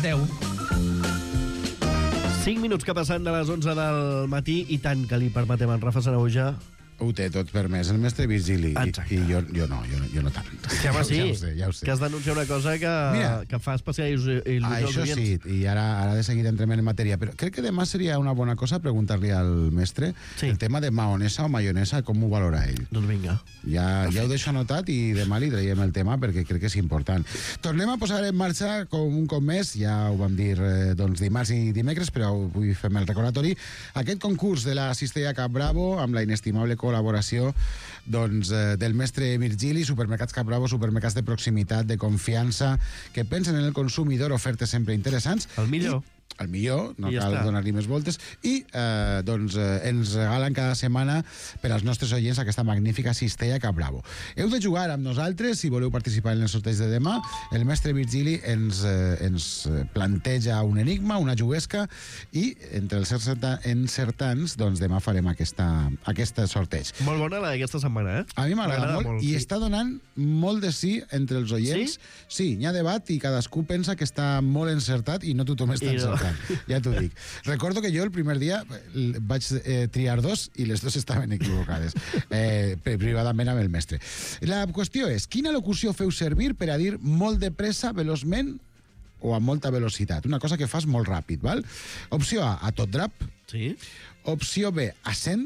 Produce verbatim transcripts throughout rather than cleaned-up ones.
deu. cinc minuts que passen de les onze del matí i tant que li permetem en Rafa Sanahuja. Ho té tot permès, el mestre Virgili. Exacte. I, i jo, jo no, jo, jo no tant. Que home, sí, ja ho sé, ja ho sé. que has d'anunciar una cosa que, Mira, que fa especial il·lusió Ah, als això sí, oients. i ara, ara de seguida entrem en matèria, però crec que demà seria una bona cosa preguntar-li al mestre Sí. el tema de maonesa o maionesa, com ho valora ell. Doncs vinga. Ja, ja ho deixo anotat i demà li traiem el tema perquè crec que és important. Tornem a posar en marxa com un cop més, ja ho vam dir eh, doncs dimarts i dimecres, però avui fem el recordatori, aquest concurs de la Cistella Cap Bravo amb la inestimable col·laboració doncs, eh, del mestre Virgili, Supermercats Cap Bravo, supermercats de proximitat, de confiança, que pensen en el consumidor, ofertes sempre interessants. El millor. I el millor, no I ja cal està. donar-li més voltes, i eh, doncs eh, ens regalen cada setmana per als nostres oients aquesta magnífica Cistella Cap Bravo. Heu de jugar amb nosaltres si voleu participar en el sorteig de demà. El mestre Virgili ens, eh, ens planteja un enigma, una juguesca, i entre els encertants doncs demà farem aquesta, aquesta sorteig. Molt bona la d'aquesta setmana, eh? A mi m'agrada M'agrada molt, molt, i sí. està donant molt de sí entre els oients. Sí, n'hi ha debat i cadascú pensa que està molt encertat i no tothom està I no. encertat. Ja t'ho dic. Recordo que jo el primer dia eh, vaig eh, triar dos i les dos estaven equivocades, eh, privadament amb el mestre. La qüestió és, quina locució feu servir per a dir molt de pressa, veloçment o amb molta velocitat? Una cosa que fas molt ràpid, val? Opció A, a tot drap. Sí. Opció B, accent.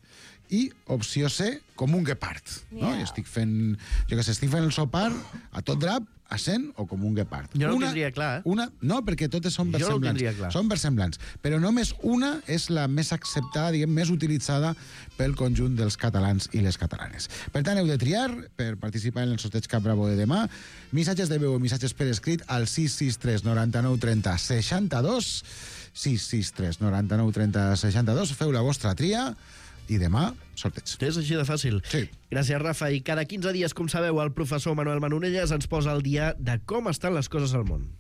I opció C, com un guepard. No? Yeah. Jo estic fent, jo què sé, estic fent el sopar a tot drap, accent o com un guepard. Jo no ho tindria clar, eh? Una, no, perquè totes són Jo no ho versemblants. tindria clar. Són versemblants. Però només una és la més acceptada, diguem, més utilitzada pel conjunt dels catalans i les catalanes. Per tant, heu de triar per participar en el sorteig Cap Bravo de demà. Missatges de veu o missatges per escrit al sis sis tres noranta-nou trenta seixanta-dos, sis sis tres noranta-nou trenta seixanta-dos. Feu la vostra tria i demà sorteig. És així de fàcil. Sí. Gràcies, Rafa. I cada quinze dies, com sabeu, el professor Manuel Manonelles ens posa al dia de com estan les coses al món.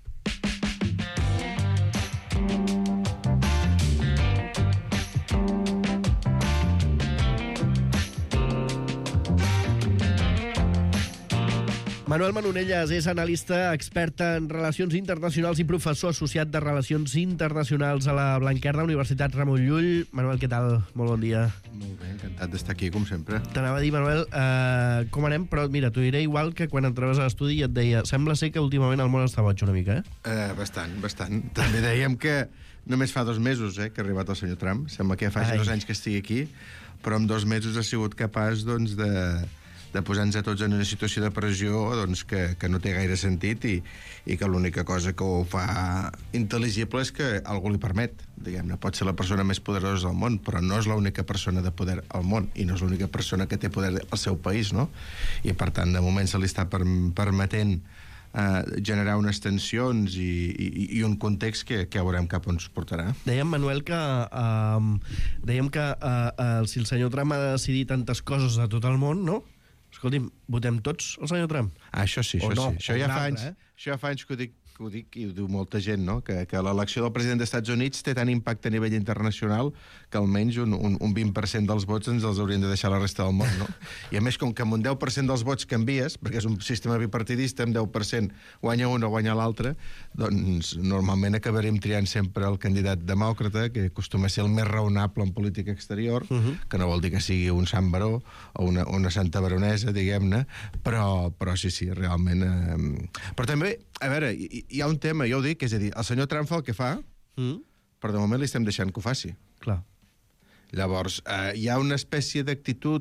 Manuel Manonelles és analista, expert en relacions internacionals i professor associat de Relacions Internacionals a la Blanquerna, Universitat Ramon Llull. Manuel, què tal? Molt bon dia. Molt bé, encantat d'estar aquí, com sempre. T'anava a dir, Manuel, eh, com anem? Però mira, t'ho diré igual que quan entraves a l'estudi i et deia sembla ser que últimament el món està boig una mica, eh? Eh, bastant, bastant. També dèiem que només fa dos mesos eh, que ha arribat el senyor Trump. Sembla que ja fa Ai. dos anys que estigui aquí, però en dos mesos ha sigut capaç doncs, de, de posar-nos a tots en una situació de pressió doncs, que, que no té gaire sentit i, i que l'única cosa que ho fa intel·ligible és que algú li permet. Diguem-ne, pot ser la persona més poderosa del món, però no és l'única persona de poder al món i no és l'única persona que té poder al seu país, no? I per tant, de moment se li està per, permetent Uh, generar unes tensions i, i, i un context que, que veurem cap on ens portarà. Dèiem, Manuel, que uh, dèiem que uh, uh, si el senyor Trump ha de decidir tantes coses a tot el món, no? Escolti'm, votem tots el senyor Trump? Ah, això sí, O això no, sí. Això o ja un fa altre, anys, eh? això ja fa anys que ho dic, que ho dic i ho diu molta gent, no? Que, que l'elecció del president dels Estats Units té tant impacte a nivell internacional que almenys un, un, un vint per cent dels vots ens els haurien de deixar a la resta del món, no? I a més, com que amb un deu per cent dels vots canvies, perquè és un sistema bipartidista, amb deu per cent guanya un o guanya l'altre, doncs normalment acabarem triant sempre el candidat demòcrata, que acostuma a ser el més raonable en política exterior, uh -huh. que no vol dir que sigui un sant baró o una, una santa baronesa, diguem-ne, però, però sí, sí, realment... Eh... Però també, a veure, hi, hi ha un tema, jo ho dic, és a dir, el senyor Trump fa el que fa, Mm? però de moment li estem deixant que ho faci. Clar. Llavors, eh, hi ha una espècie d'actitud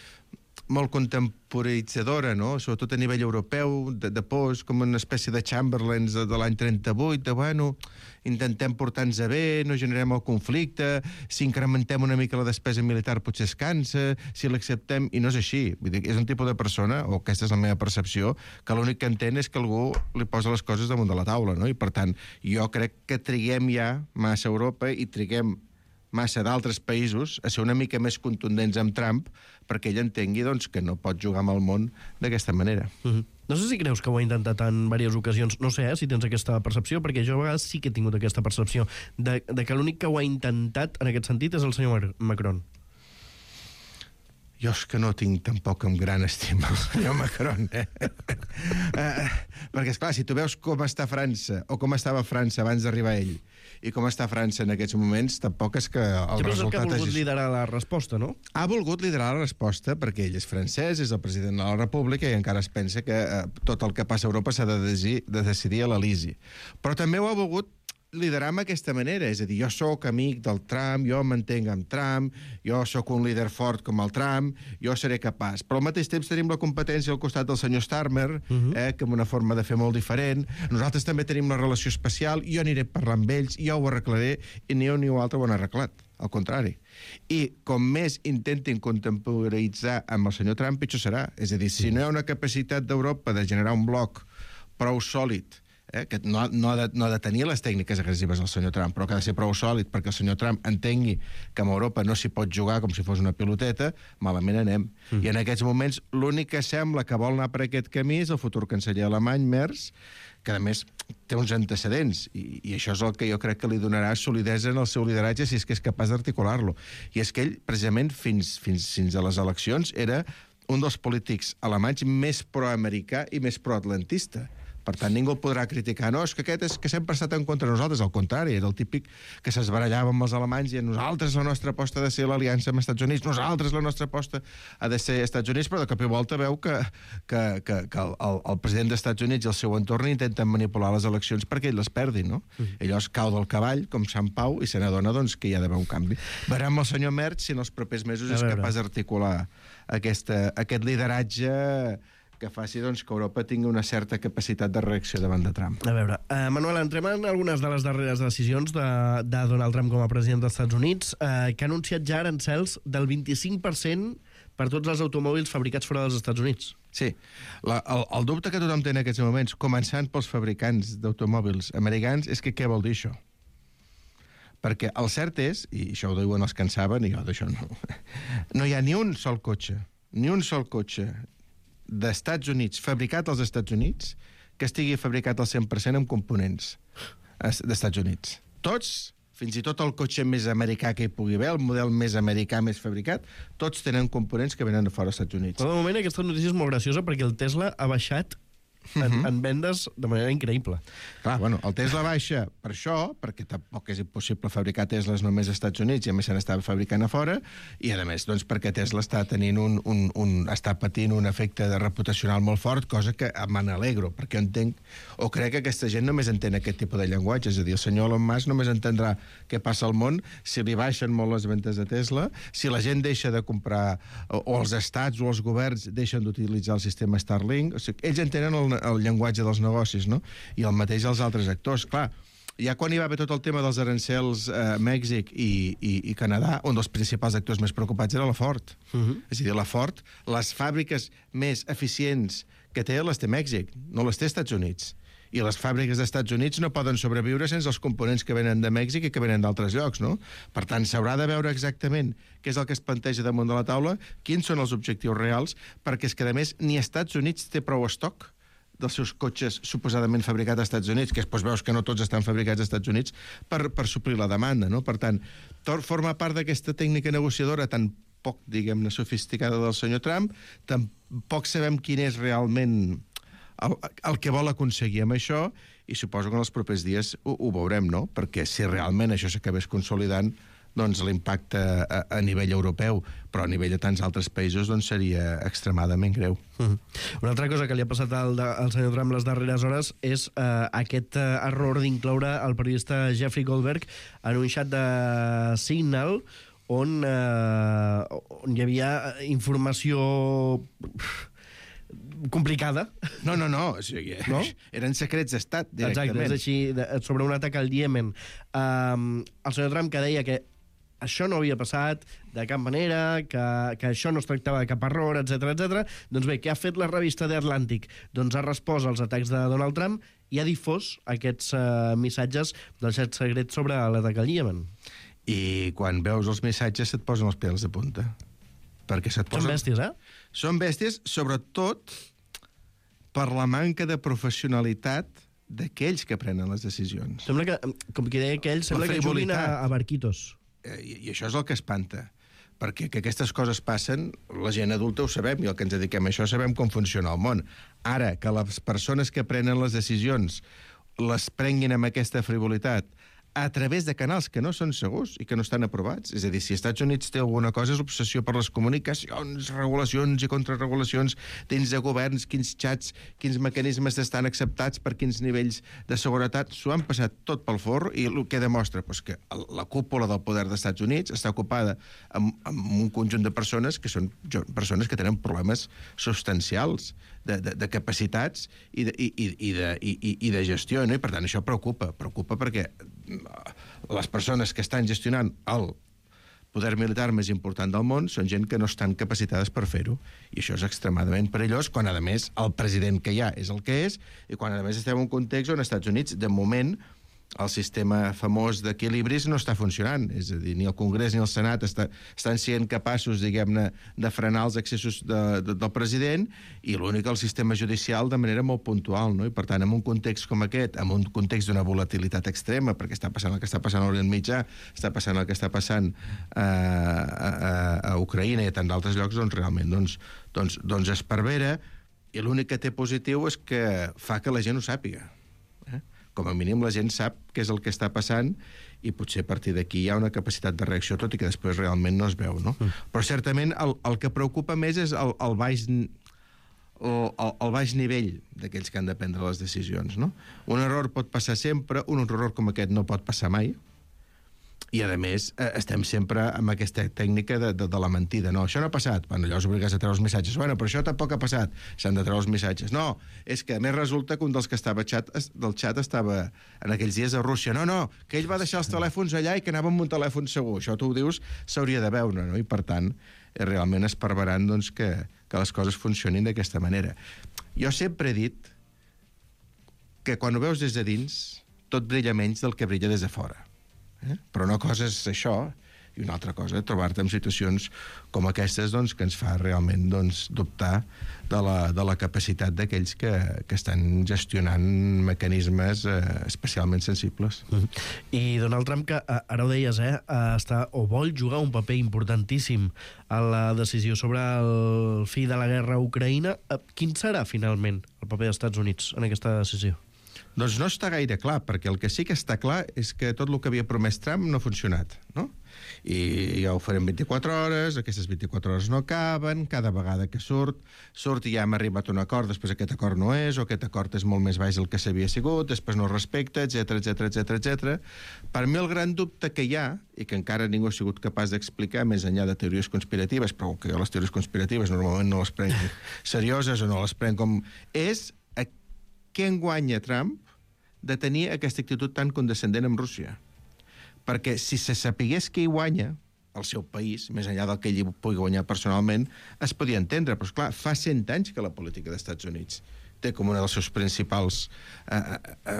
molt contemporanitzadora, no? Sobretot a nivell europeu, de, de pors, com una espècie de Chamberlains de, de l'any trenta-vuit, de, bueno, intentem portar-nos a bé, no generem el conflicte, si incrementem una mica la despesa militar potser es cansa, si l'acceptem, i no és així. Vull dir, és un tipus de persona, o aquesta és la meva percepció, que l'únic que entén és que algú li posa les coses damunt de la taula, no? I per tant, jo crec que triguem ja massa a Europa i triguem massa d'altres països a ser una mica més contundents amb Trump perquè ell entengui doncs, que no pot jugar amb el món d'aquesta manera. Mm-hmm. No sé si creus que ho ha intentat en diverses ocasions, no sé eh, si tens aquesta percepció, perquè jo a vegades sí que he tingut aquesta percepció de, de que l'únic que ho ha intentat en aquest sentit és el senyor Macron. Jo és que no tinc tampoc amb gran estima el senyor Macron, eh? uh, perquè, esclar, si tu veus com està França, o com estava França abans d'arribar ell, i com està França en aquests moments, tampoc és que el sí, resultat... que ha volgut és... liderar la resposta, no? Ha volgut liderar la resposta perquè ell és francès, és el president de la República i encara es pensa que eh, tot el que passa a Europa s'ha de, decidir, de decidir a l'Elisi. Però també ho ha volgut liderar amb aquesta manera, és a dir, jo sóc amic del Trump, jo m'entenc amb Trump, jo sóc un líder fort com el Trump, jo seré capaç. Però al mateix temps tenim la competència al costat del senyor Starmer, uh -huh. eh, que amb una forma de fer molt diferent. Nosaltres també tenim una relació especial, jo aniré a parlar amb ells, jo ho arreglaré, i ni un ni l'altre ho han arreglat. Al contrari. I com més intentin contemporitzar amb el senyor Trump, pitjor serà. És a dir, si no hi ha una capacitat d'Europa de generar un bloc prou sòlid, eh, que no, no, ha de, no ha de tenir les tècniques agressives del senyor Trump, però que ha de ser prou sòlid perquè el senyor Trump entengui que amb Europa no s'hi pot jugar com si fos una piloteta, malament anem. Mm. I en aquests moments l'únic que sembla que vol anar per aquest camí és el futur canceller alemany, Merz, que a més té uns antecedents, i, i això és el que jo crec que li donarà solidesa en el seu lideratge si és que és capaç d'articular-lo. I és que ell, precisament, fins, fins, fins a les eleccions, era un dels polítics alemanys més proamericà i més proatlantista. Per tant, ningú el podrà criticar. No, és que aquest és que sempre ha estat en contra de nosaltres. Al contrari, era el típic que s'esbarallava amb els alemanys i nosaltres la nostra aposta ha de ser l'aliança amb els Estats Units, nosaltres la nostra aposta ha de ser Estats Units, però de cop i volta veu que, que, que, que el, el president dels Estats Units i el seu entorn intenten manipular les eleccions perquè ell les perdi, no? Mm. Ell llavors cau del cavall, com Sant Pau, i se n'adona doncs, que hi ha d'haver un canvi. Veurem el senyor Merz si en els propers mesos és capaç d'articular aquesta, aquest lideratge que faci doncs, que Europa tingui una certa capacitat de reacció davant de Trump. A veure, uh, Manuel, entrem en algunes de les darreres decisions de, de Donald Trump com a president dels Estats Units, uh, que ha anunciat ja arancels del vint-i-cinc per cent per tots els automòbils fabricats fora dels Estats Units. Sí. La, el, el dubte que tothom té en aquests moments, començant pels fabricants d'automòbils americans, és que què vol dir això? Perquè el cert és, i això ho diuen els que en saben, i jo d'això no, no hi ha ni un sol cotxe, ni un sol cotxe d'Estats Units, fabricat als Estats Units, que estigui fabricat al cent per cent amb components d'Estats Units. Tots, fins i tot el cotxe més americà que hi pugui haver, el model més americà més fabricat, tots tenen components que venen de fora dels Estats Units. Però de moment aquesta notícia és molt graciosa perquè el Tesla ha baixat en, uh -huh. en vendes de manera increïble. Clar, bueno, el Tesla baixa per això, perquè tampoc és impossible fabricar Tesles només als Estats Units, i a més se n'estava fabricant a fora, i a més, doncs, perquè Tesla està tenint un, un, un, està patint un efecte de reputacional molt fort, cosa que me n'alegro, perquè entenc, o crec que aquesta gent només entén aquest tipus de llenguatge, és a dir, el senyor Elon Musk només entendrà què passa al món si li baixen molt les ventes de Tesla, si la gent deixa de comprar, o, o els estats o els governs deixen d'utilitzar el sistema Starlink, o sigui, ells entenen el el llenguatge dels negocis, no? I el mateix als altres actors. Clar, ja quan hi va haver tot el tema dels arancels a eh, Mèxic i, i, i Canadà, un dels principals actors més preocupats era la Ford. Uh -huh. És a dir, la Ford, les fàbriques més eficients que té les té Mèxic, no les té Estats Units. I les fàbriques dels Estats Units no poden sobreviure sense els components que venen de Mèxic i que venen d'altres llocs, no? Per tant, s'haurà de veure exactament què és el que es planteja damunt de la taula, quins són els objectius reals, perquè és que, a més, ni Estats Units té prou estoc dels seus cotxes suposadament fabricats als Estats Units, que després veus que no tots estan fabricats als Estats Units, per, per suplir la demanda, no? Per tant, forma part d'aquesta tècnica negociadora tan poc, diguem-ne, sofisticada del senyor Trump, tampoc sabem quin és realment el, el que vol aconseguir amb això, i suposo que en els propers dies ho, ho veurem, no? Perquè si realment això s'acabés consolidant, doncs l'impacte a, a nivell europeu, però a nivell de tants altres països, doncs seria extremadament greu. Mm. Una altra cosa que li ha passat al, al senyor Trump les darreres hores és eh, aquest eh, error d'incloure el periodista Jeffrey Goldberg en un xat de Signal on, eh, on hi havia informació complicada. No, no, no. O sigui, no? Eren secrets d'estat, directament. Exacte, és així, de, sobre un atac al Iemen. Um, el senyor Trump que deia que això no havia passat de cap manera, que, que això no es tractava de cap error, etcètera, etcètera. Doncs bé, què ha fet la revista The Atlantic? Doncs ha respost als atacs de Donald Trump i ha difós aquests uh, missatges del xat secret sobre l'atac al Iemen. I quan veus els missatges se't posen els pèls de punta. Perquè se't posen... Són bèsties, eh? Són bèsties, sobretot per la manca de professionalitat d'aquells que prenen les decisions. Sembla que, com que deia aquell, sembla que juguin a, a barquitos. I, I això és el que espanta. perquè que aquestes coses passen, la gent adulta ho sabem, i el que ens dediquem a això sabem com funciona el món. Ara, que les persones que prenen les decisions les prenguin amb aquesta frivolitat a través de canals que no són segurs i que no estan aprovats. És a dir, si els Estats Units té alguna cosa és l'obsessió per les comunicacions, regulacions i contrarregulacions dins de governs, quins xats, quins mecanismes estan acceptats per quins nivells de seguretat, s'ho han passat tot pel forro i el que demostra pues, que la cúpula del poder dels Estats Units està ocupada amb, amb un conjunt de persones que són persones que tenen problemes substancials de, de, de capacitats i de, i, i, i de, i, i de gestió, no? I per tant això preocupa, preocupa perquè les persones que estan gestionant el poder militar més important del món són gent que no estan capacitades per fer-ho. I això és extremadament perillós quan, a més, el president que hi ha és el que és i quan, a més, estem en un context on els Estats Units, de moment, el sistema famós d'equilibris no està funcionant. És a dir, ni el Congrés ni el Senat està, estan sent capaços, diguem-ne, de frenar els excessos de, de, del president i l'únic el sistema judicial de manera molt puntual, no? I, per tant, en un context com aquest, en un context d'una volatilitat extrema, perquè està passant el que està passant a l'Orient Mitjà, està passant el que està passant a, a, a Ucraïna i a tant d'altres llocs, doncs realment doncs, doncs, doncs es pervera i l'únic que té positiu és que fa que la gent ho sàpiga. Eh? Com a mínim la gent sap què és el que està passant i potser a partir d'aquí hi ha una capacitat de reacció, tot i que després realment no es veu, no? Mm. Però certament el, el que preocupa més és el, el, baix, el, el baix nivell d'aquells que han de prendre les decisions, no? Un error pot passar sempre, un error com aquest no pot passar mai, i, a més, estem sempre amb aquesta tècnica de, de, de la mentida. No, això no ha passat. Bueno, llavors obligues a treure els missatges. Bueno, però això tampoc ha passat. S'han de treure els missatges. No, és que, a més, resulta que un dels que estava xat, del xat estava en aquells dies a Rússia. No, no, que ell va deixar els telèfons allà i que anava amb un telèfon segur. Això tu ho dius, s'hauria de veure, no? I, per tant, realment es perveran doncs, que, que les coses funcionin d'aquesta manera. Jo sempre he dit que quan ho veus des de dins, tot brilla menys del que brilla des de fora. Eh? Però una cosa és això i una altra cosa, trobar-te en situacions com aquestes doncs, que ens fa realment doncs, dubtar de la, de la capacitat d'aquells que, que estan gestionant mecanismes eh, especialment sensibles. Mm-hmm. I Donald Trump, que ara ho deies, eh, està, o vol jugar un paper importantíssim a la decisió sobre el fi de la guerra a Ucraïna, quin serà finalment el paper dels Estats Units en aquesta decisió? Doncs no està gaire clar, perquè el que sí que està clar és que tot el que havia promès Trump no ha funcionat, no? I ja ho farem vint-i-quatre hores, aquestes vint-i-quatre hores no acaben, cada vegada que surt, surt i ja hem arribat a un acord, després aquest acord no és, o aquest acord és molt més baix del que s'havia sigut, després no respecta, etcètera, etcètera, etcètera, etcètera. Per mi el gran dubte que hi ha, i que encara ningú ha sigut capaç d'explicar, més enllà de teories conspiratives, però que jo les teories conspiratives normalment no les prenc serioses o no les prenc com... és a què en guanya Trump de tenir aquesta actitud tan condescendent amb Rússia. Perquè si se sapigués qui guanya el seu país, més enllà del que ell pugui guanyar personalment, es podia entendre. Però, esclar, fa cent anys que la política dels Estats Units té com una dels seus principals eh, eh,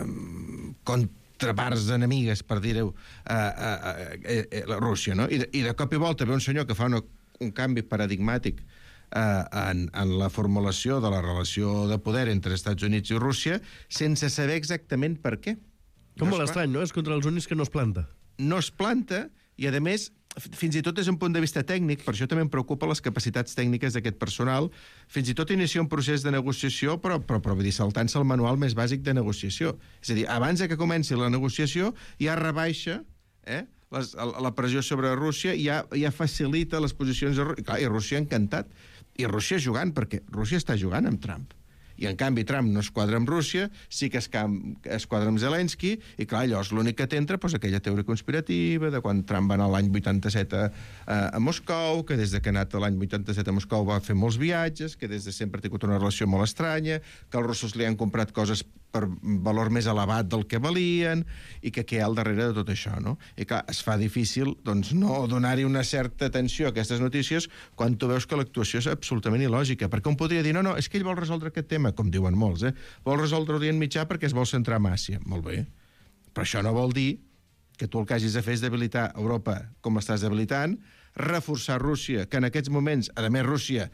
contraparts enemigues, per dir-ho, eh, eh, eh, eh, la Rússia, no? I de, I de cop i volta ve un senyor que fa una, un canvi paradigmàtic eh, en, en la formulació de la relació de poder entre Estats Units i Rússia sense saber exactament per què. Com molt estrany, no? És contra els únics que no es planta. No es planta i, a més, fins i tot des d'un punt de vista tècnic, per això també em preocupa les capacitats tècniques d'aquest personal, fins i tot inicia un procés de negociació, però, però, però vull dir, saltant-se el manual més bàsic de negociació. És a dir, abans de que comenci la negociació, ja rebaixa eh, les, la pressió sobre Rússia i ja, ja facilita les posicions de Rússia. I, clar, i Rússia encantat. I Rússia jugant, perquè Rússia està jugant amb Trump. I, en canvi, Trump no es quadra amb Rússia, sí que es, es quadra amb Zelensky, i, clar, llavors l'únic que t'entra és aquella teoria conspirativa de quan Trump va anar l'any vuitanta-set a, a, a Moscou, que des de que ha anat l'any vuitanta-set a Moscou va fer molts viatges, que des de sempre ha tingut una relació molt estranya, que els russos li han comprat coses per valor més elevat del que valien, i que què hi ha al darrere de tot això, no? I, clar, es fa difícil, doncs, no donar-hi una certa atenció a aquestes notícies quan tu veus que l'actuació és absolutament il·lògica, perquè un podria dir, no, no, és que ell vol resoldre aquest tema, com diuen molts, eh? Vol resoldre Orient Mitjà perquè es vol centrar en Àsia. Molt bé. Però això no vol dir que tu el que hagis de fer és debilitar Europa com l'estàs debilitant, reforçar Rússia, que en aquests moments, a més, Rússia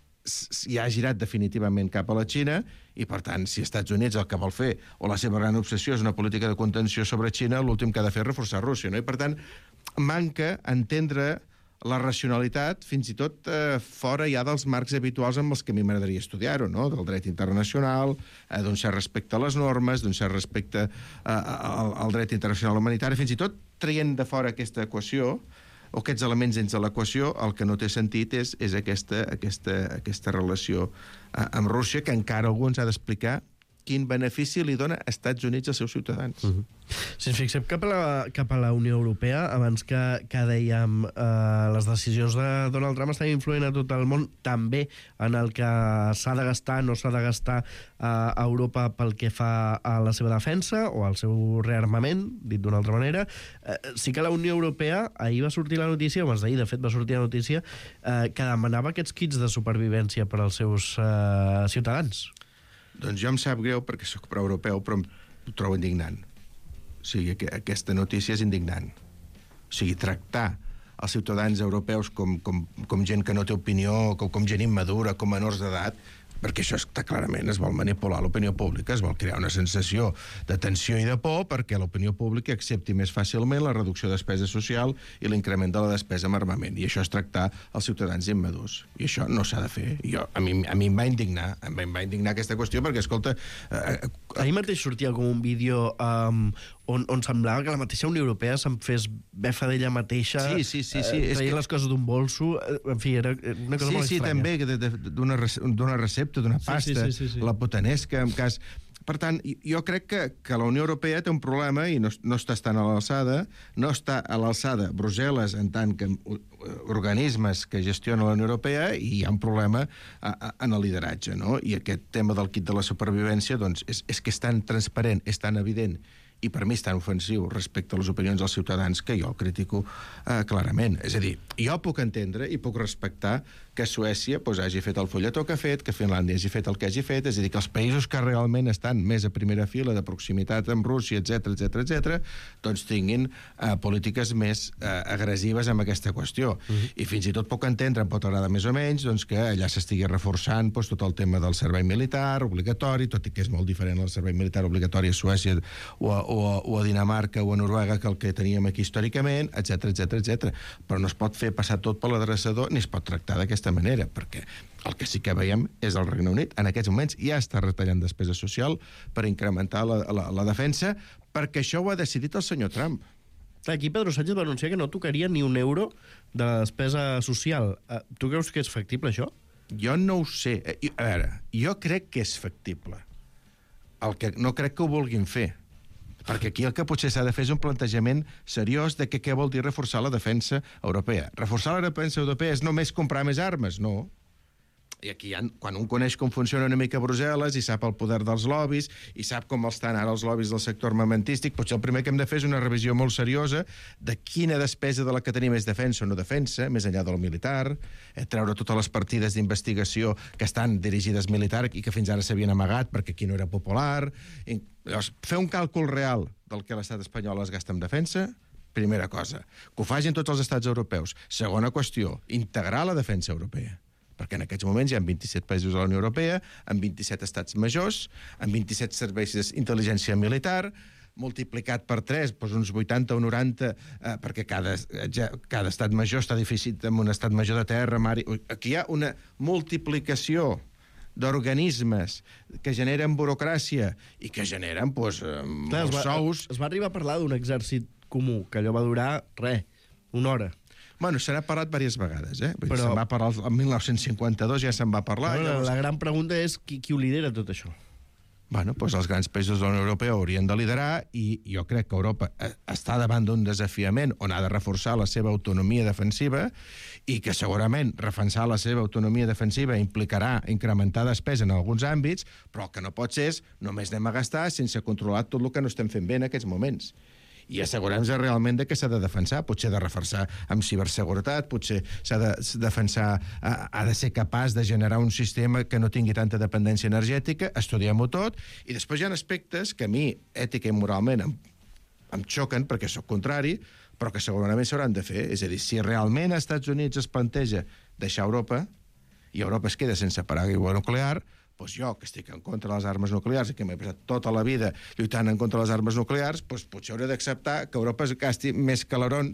ja ha girat definitivament cap a la Xina, i, per tant, si Estats Units el que vol fer, o la seva gran obsessió és una política de contenció sobre Xina, l'últim que ha de fer és reforçar Rússia, no? I, per tant, manca entendre la racionalitat, fins i tot eh, fora ja dels marcs habituals amb els que a mi m'agradaria estudiar-ho, no? Del dret internacional, eh, d'un cert respecte a les normes, d'un cert respecte eh, al, al dret internacional humanitari, fins i tot traient de fora aquesta equació, o aquests elements dins de l'equació, el que no té sentit és, és aquesta, aquesta, aquesta relació eh, amb Rússia, que encara algú ens ha d'explicar quin benefici li dona als Estats Units als seus ciutadans. Uh -huh. Si ens fixem cap a la, cap a la Unió Europea, abans que, que dèiem eh, les decisions de Donald Trump estan influint a tot el món, també en el que s'ha de gastar, no s'ha de gastar eh, a Europa pel que fa a la seva defensa o al seu rearmament, dit d'una altra manera. Eh, sí que la Unió Europea, ahir va sortir la notícia, abans d'ahir, de fet, va sortir la notícia, eh, que demanava aquests kits de supervivència per als seus eh, ciutadans. Doncs jo em sap greu perquè sóc pro-europeu, però ho trobo indignant. O sigui, que aquesta notícia és indignant. O sigui, tractar els ciutadans europeus com, com, com gent que no té opinió, com, com gent immadura, com menors d'edat, perquè això està clarament, es vol manipular l'opinió pública, es vol crear una sensació de tensió i de por perquè l'opinió pública accepti més fàcilment la reducció de despesa social i l'increment de la despesa en armament. I això és tractar els ciutadans immadurs. I això no s'ha de fer. I jo, a, mi, a mi em va indignar, em va, em va indignar aquesta qüestió perquè, escolta... Eh, eh, Ahir mateix sortia com un vídeo um, on, on semblava que la mateixa Unió Europea se'n fes befa d'ella mateixa, sí, sí, sí, sí. eh, És traient que... les coses d'un bolso, en fi, era una cosa sí, molt sí, estranya. també, de, de, d'una, d'una recepta, d'una pasta, sí, sí, sí, sí, sí. la putanesca, en cas... Per tant, jo crec que, que la Unió Europea té un problema i no, no està estant a l'alçada, no està a l'alçada Brussel·les en tant que organismes que gestionen la Unió Europea, i hi ha un problema a, a, en el lideratge, no? I aquest tema del kit de la supervivència, doncs, és, és que és tan transparent, és tan evident, i per mi és tan ofensiu respecte a les opinions dels ciutadans que jo el critico eh, clarament. És a dir, jo puc entendre i puc respectar que Suècia doncs, hagi fet el fulletó que ha fet, que Finlàndia hagi fet el que hagi fet, és a dir, que els països que realment estan més a primera fila de proximitat amb Rússia, etcètera, etcètera, etcètera, doncs tinguin eh, polítiques més eh, agressives amb aquesta qüestió. Uh-huh. I fins i tot puc entendre, em pot agradar més o menys, doncs, que allà s'estigui reforçant doncs, tot el tema del servei militar obligatori, tot i que és molt diferent el servei militar obligatori a Suècia o a, o a, o a Dinamarca o a Noruega que el que teníem aquí històricament, etcètera, etcètera, etcètera. Però no es pot fer passar tot per l'adreçador ni es pot tractar d'aquesta manera, perquè el que sí que veiem és el Regne Unit en aquests moments ja està retallant despesa social per incrementar la, la, la defensa, perquè això ho ha decidit el senyor Trump. Aquí Pedro Sánchez va anunciar que no tocaria ni un euro de despesa social. Uh, tu creus que és factible, això? Jo no ho sé. A veure, jo crec que és factible. El que no crec que ho vulguin fer. Perquè aquí el que potser s'ha de fer és un plantejament seriós de que què vol dir reforçar la defensa europea. Reforçar la defensa europea és només comprar més armes? No. I aquí, ha, quan un coneix com funciona una mica Brussel·les i sap el poder dels lobbies i sap com estan ara els lobbies del sector armamentístic, potser el primer que hem de fer és una revisió molt seriosa de quina despesa de la que tenim és defensa o no defensa, més enllà del militar, eh, treure totes les partides d'investigació que estan dirigides militar i que fins ara s'havien amagat perquè aquí no era popular. I, llavors, fer un càlcul real del que l'estat espanyol es gasta en defensa, primera cosa. Que ho facin tots els estats europeus. Segona qüestió, integrar la defensa europea. Perquè en aquests moments hi ha vint-i-set països de la Unió Europea, amb vint-i-set estats majors, amb vint-i-set serveis d'intel·ligència militar, multiplicat per tres, doncs uns vuitanta o noranta, eh, perquè cada, ja, cada estat major està dificit amb un estat major de terra, mar... I... Aquí hi ha una multiplicació d'organismes que generen burocràcia i que generen doncs, Clar, molts es va, sous. Es va arribar a parlar d'un exèrcit comú, que allò va durar, res, una hora. Bueno, se n'ha parlat diverses vegades, eh? Però... Se'n va parlar el dinou cinquanta-dos, ja se'n va parlar. Però llavors... La gran pregunta és qui, qui ho lidera tot això? Bueno, doncs els grans països de la Unió Europea haurien de liderar i jo crec que Europa està davant d'un desafiament on ha de reforçar la seva autonomia defensiva i que segurament defensar la seva autonomia defensiva implicarà incrementar despesa en alguns àmbits, però el que no pot ser és només anem a gastar sense controlar tot el que no estem fent bé en aquests moments. I assegurar-nos realment de que s'ha de defensar, potser de reforçar amb ciberseguretat, potser s'ha de defensar, ha de ser capaç de generar un sistema que no tingui tanta dependència energètica, estudiem-ho tot, i després hi ha aspectes que a mi, ètica i moralment, em, em xoquen, perquè sóc contrari, però que segurament s'hauran de fer. És a dir, si realment als Estats Units es planteja deixar Europa, i Europa es queda sense paraigua nuclear, doncs jo, que estic en contra de les armes nuclears i que m'he passat tota la vida lluitant en contra de les armes nuclears, doncs potser hauré d'acceptar que Europa es gasti més calarons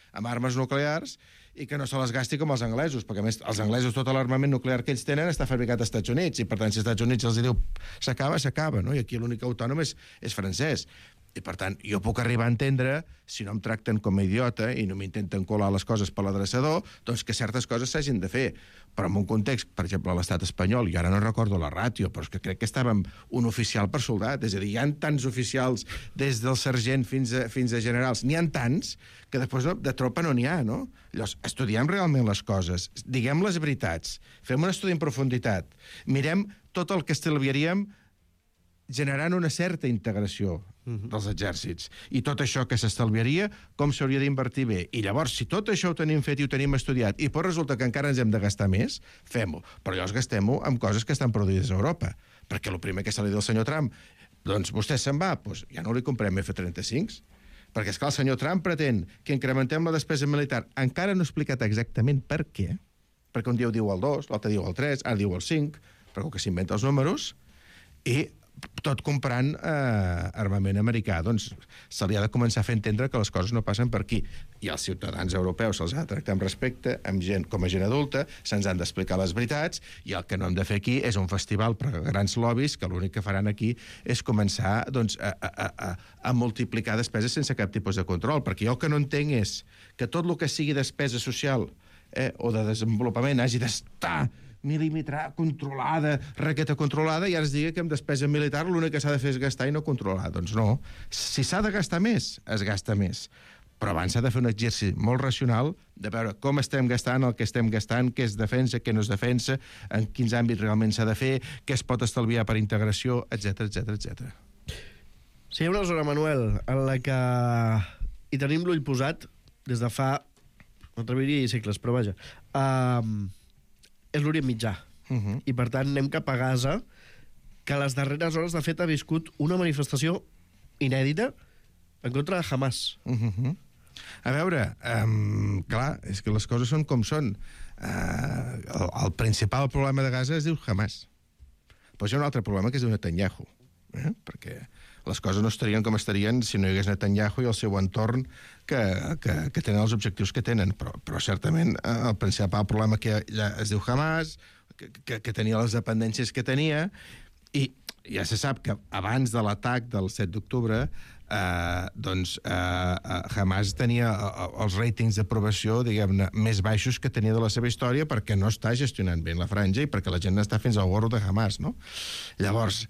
amb armes nuclears i que no se les gasti com els anglesos, perquè a més els anglesos tot l'armament nuclear que ells tenen està fabricat als Estats Units, i per tant si als Estats Units els diu s'acaba, s'acaba, no? I aquí l'únic autònom és, és francès. I per tant, jo puc arribar a entendre, si no em tracten com a idiota i no m'intenten colar les coses per l'adreçador, doncs que certes coses s'hagin de fer. Però en un context, per exemple, a l'estat espanyol, i ara no recordo la ràtio, però és que crec que estàvem un oficial per soldat, és a dir, hi ha tants oficials des del sergent fins a, fins a generals, n'hi ha tants que després de tropa no n'hi ha, no? Llavors, estudiem realment les coses, diguem les veritats, fem un estudi en profunditat, mirem tot el que estalviaríem generant una certa integració dels exèrcits. I tot això que s'estalviaria, com s'hauria d'invertir bé. I llavors, si tot això ho tenim fet i ho tenim estudiat, i pot resulta que encara ens hem de gastar més, fem-ho. Però llavors gastem-ho amb coses que estan produïdes a Europa. Perquè el primer que se li diu al senyor Trump, doncs vostè se'n va, doncs ja no li comprem F trenta-cinc. Perquè, esclar, el senyor Trump pretén que incrementem la despesa militar. Encara no ha explicat exactament per què. Perquè un dia ho diu el dos, l'altre diu el tres, ara diu el cinc, però que s'inventa els números, i tot comprant eh, armament americà. Doncs se li ha de començar a fer entendre que les coses no passen per aquí. I als ciutadans europeus se'ls ha de tractar amb respecte, amb gent, com a gent adulta, se'ns han d'explicar les veritats, i el que no hem de fer aquí és un festival per a grans lobbies que l'únic que faran aquí és començar doncs, a, a, a, a multiplicar despeses sense cap tipus de control, perquè jo el que no entenc és que tot el que sigui despesa social eh, o de desenvolupament hagi d'estar mil·límetre controlada, raqueta controlada, i ara es digui que amb despesa militar l'únic que s'ha de fer és gastar i no controlar. Doncs no. Si s'ha de gastar més, es gasta més. Però abans s'ha de fer un exercici molt racional de veure com estem gastant, el que estem gastant, què és defensa, què no és defensa, en quins àmbits realment s'ha de fer, què es pot estalviar per integració, etcètera, etcètera, etcètera. Si hi ha una zona, Manuel, en la que hi tenim l'ull posat des de fa, no atreviria a dir segles, però vaja, uh, és l'Orient Mitjà. Uh -huh. I, per tant, anem cap a Gaza, que a les darreres hores, de fet, ha viscut una manifestació inèdita en contra de Hamas. Uh -huh. A veure, um, clar, és que les coses són com són. Uh, el, el principal problema de Gaza es diu Hamas. Però hi ha un altre problema que es diu Netanyahu. Eh? Perquè les coses no estarien com estarien si no hi hagués Netanyahu i el seu entorn que, que, que tenen els objectius que tenen. Però, però certament el principal problema que ja es diu Hamas, que, que, que tenia les dependències que tenia, i ja se sap que abans de l'atac del set d'octubre eh, doncs eh, Hamas tenia els ràtings d'aprovació, diguem-ne, més baixos que tenia de la seva història, perquè no està gestionant bé la franja i perquè la gent està fins al gorro de Hamas, no? Llavors,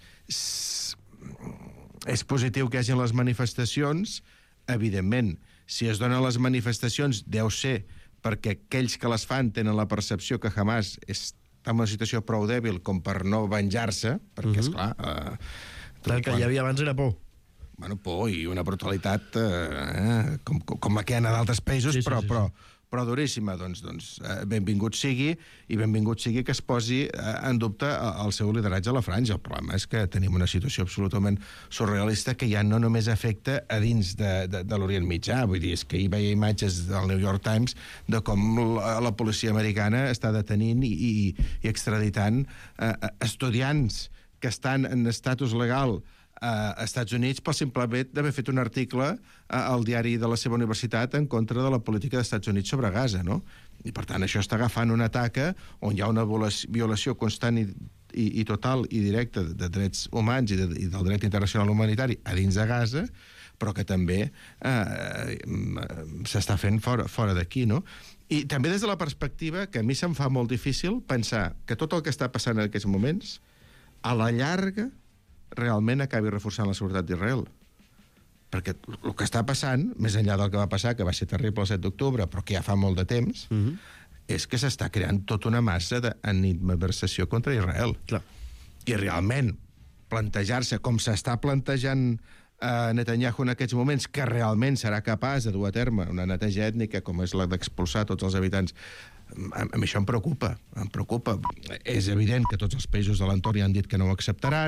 és positiu que hi hagi les manifestacions, evidentment. Si es donen les manifestacions, deu ser perquè aquells que les fan tenen la percepció que Hamas està en una situació prou dèbil com per no venjar-se, perquè, uh-huh. esclar... Eh, el que quan... hi havia abans era por. Bueno, por i una brutalitat eh, com, com la que hi ha d'altres països, sí, sí, però... sí, sí. però però duríssima, doncs, doncs eh, benvingut sigui, i benvingut sigui que es posi eh, en dubte el seu lideratge a la franja. El problema és que tenim una situació absolutament surrealista que ja no només afecta a dins de, de, de l'Orient Mitjà. Vull dir, és que hi veia imatges del New York Times de com la, la policia americana està detenint i, i, i extraditant eh, estudiants que estan en estatus legal a Estats Units pel simplement d'haver fet un article al diari de la seva universitat en contra de la política dels Estats Units sobre Gaza, no? I, per tant, això està agafant una taca on hi ha una violació constant i, i, i total i directa de drets humans i, de, i del dret internacional humanitari a dins de Gaza, però que també eh, s'està fent fora, fora d'aquí, no? I també des de la perspectiva que a mi se'm fa molt difícil pensar que tot el que està passant en aquests moments, a la llarga, realment acabi reforçant la seguretat d'Israel. Perquè el que està passant, més enllà del que va passar, que va ser terrible el set d'octubre, però que ja fa molt de temps, uh-huh. és que s'està creant tota una massa d'animadversació contra Israel. Clar. I realment plantejar-se com s'està plantejant eh, Netanyahu en aquests moments, que realment serà capaç de dur a terme una neteja ètnica com és la d'expulsar tots els habitants, a, a mi això em preocupa, em preocupa. És evident que tots els països de l'entorn ja han dit que no ho acceptaran,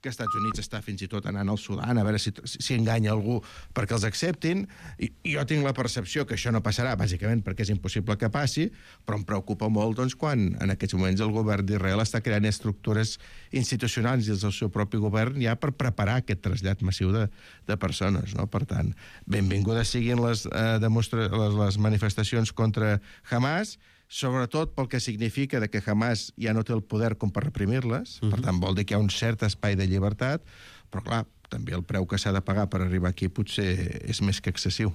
que els Estats Units està fins i tot anant al Sudan a veure si, si enganya algú perquè els acceptin, i, i jo tinc la percepció que això no passarà, bàsicament perquè és impossible que passi, però em preocupa molt doncs, quan en aquests moments el govern d'Israel està creant estructures institucionals dins del seu propi govern ja per preparar aquest trasllat massiu de, de persones, no? Per tant, benvingudes siguin les, eh, demostra les, les manifestacions contra Hamas, sobretot pel que significa de que Hamas ja no té el poder com per reprimir-les, uh-huh. Per tant, vol dir que hi ha un cert espai de llibertat, però, clar, també el preu que s'ha de pagar per arribar aquí potser és més que excessiu.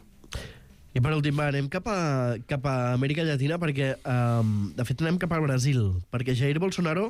I per últim, anem cap a, cap a Amèrica Llatina, perquè, um, de fet, anem cap al Brasil, perquè Jair Bolsonaro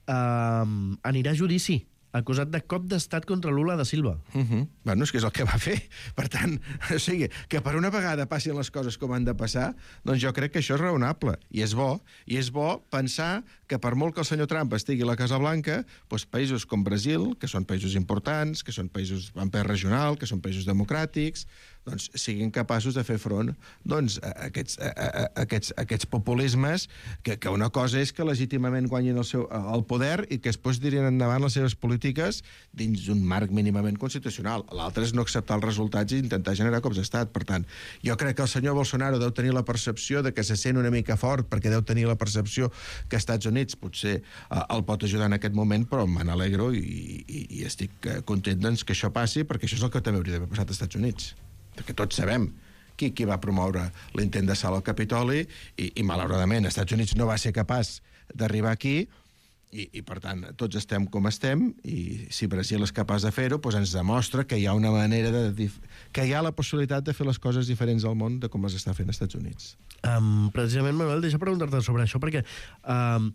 um, anirà a judici, acusat de cop d'estat contra Lula da Silva. Uh-huh. Bueno, és que és el que va fer. Per tant, o sigui, que per una vegada passin les coses com han de passar, doncs jo crec que això és raonable. I és bo. I és bo pensar que per molt que el senyor Trump estigui a la Casa Blanca, doncs països com Brasil, que són països importants, que són països en pes regional, que són països democràtics, doncs siguin capaços de fer front doncs, a, aquests, a, a, a, aquests, a aquests populismes, que, que una cosa és que legítimament guanyin el, seu, el poder i que després dirien endavant les seves polítiques dins d'un marc mínimament constitucional. L'altre és no acceptar els resultats i intentar generar cops d'estat. Per tant, jo crec que el senyor Bolsonaro deu tenir la percepció de que se sent una mica fort, perquè deu tenir la percepció que als Estats Units potser eh, el pot ajudar en aquest moment, però me n'alegro i, i, i estic content doncs, que això passi, perquè això és el que també hauria d'haver passat als Estats Units. Perquè tots sabem qui, qui va promoure l'intent d'assalt al Capitoli i, i malauradament als Estats Units no va ser capaç d'arribar aquí i, i per tant tots estem com estem i si Brasil és capaç de fer-ho doncs ens demostra que hi ha una manera de, que hi ha la possibilitat de fer les coses diferents al món de com les està fent als Estats Units. Um, precisament, Manuel, deixa preguntar-te sobre això perquè um,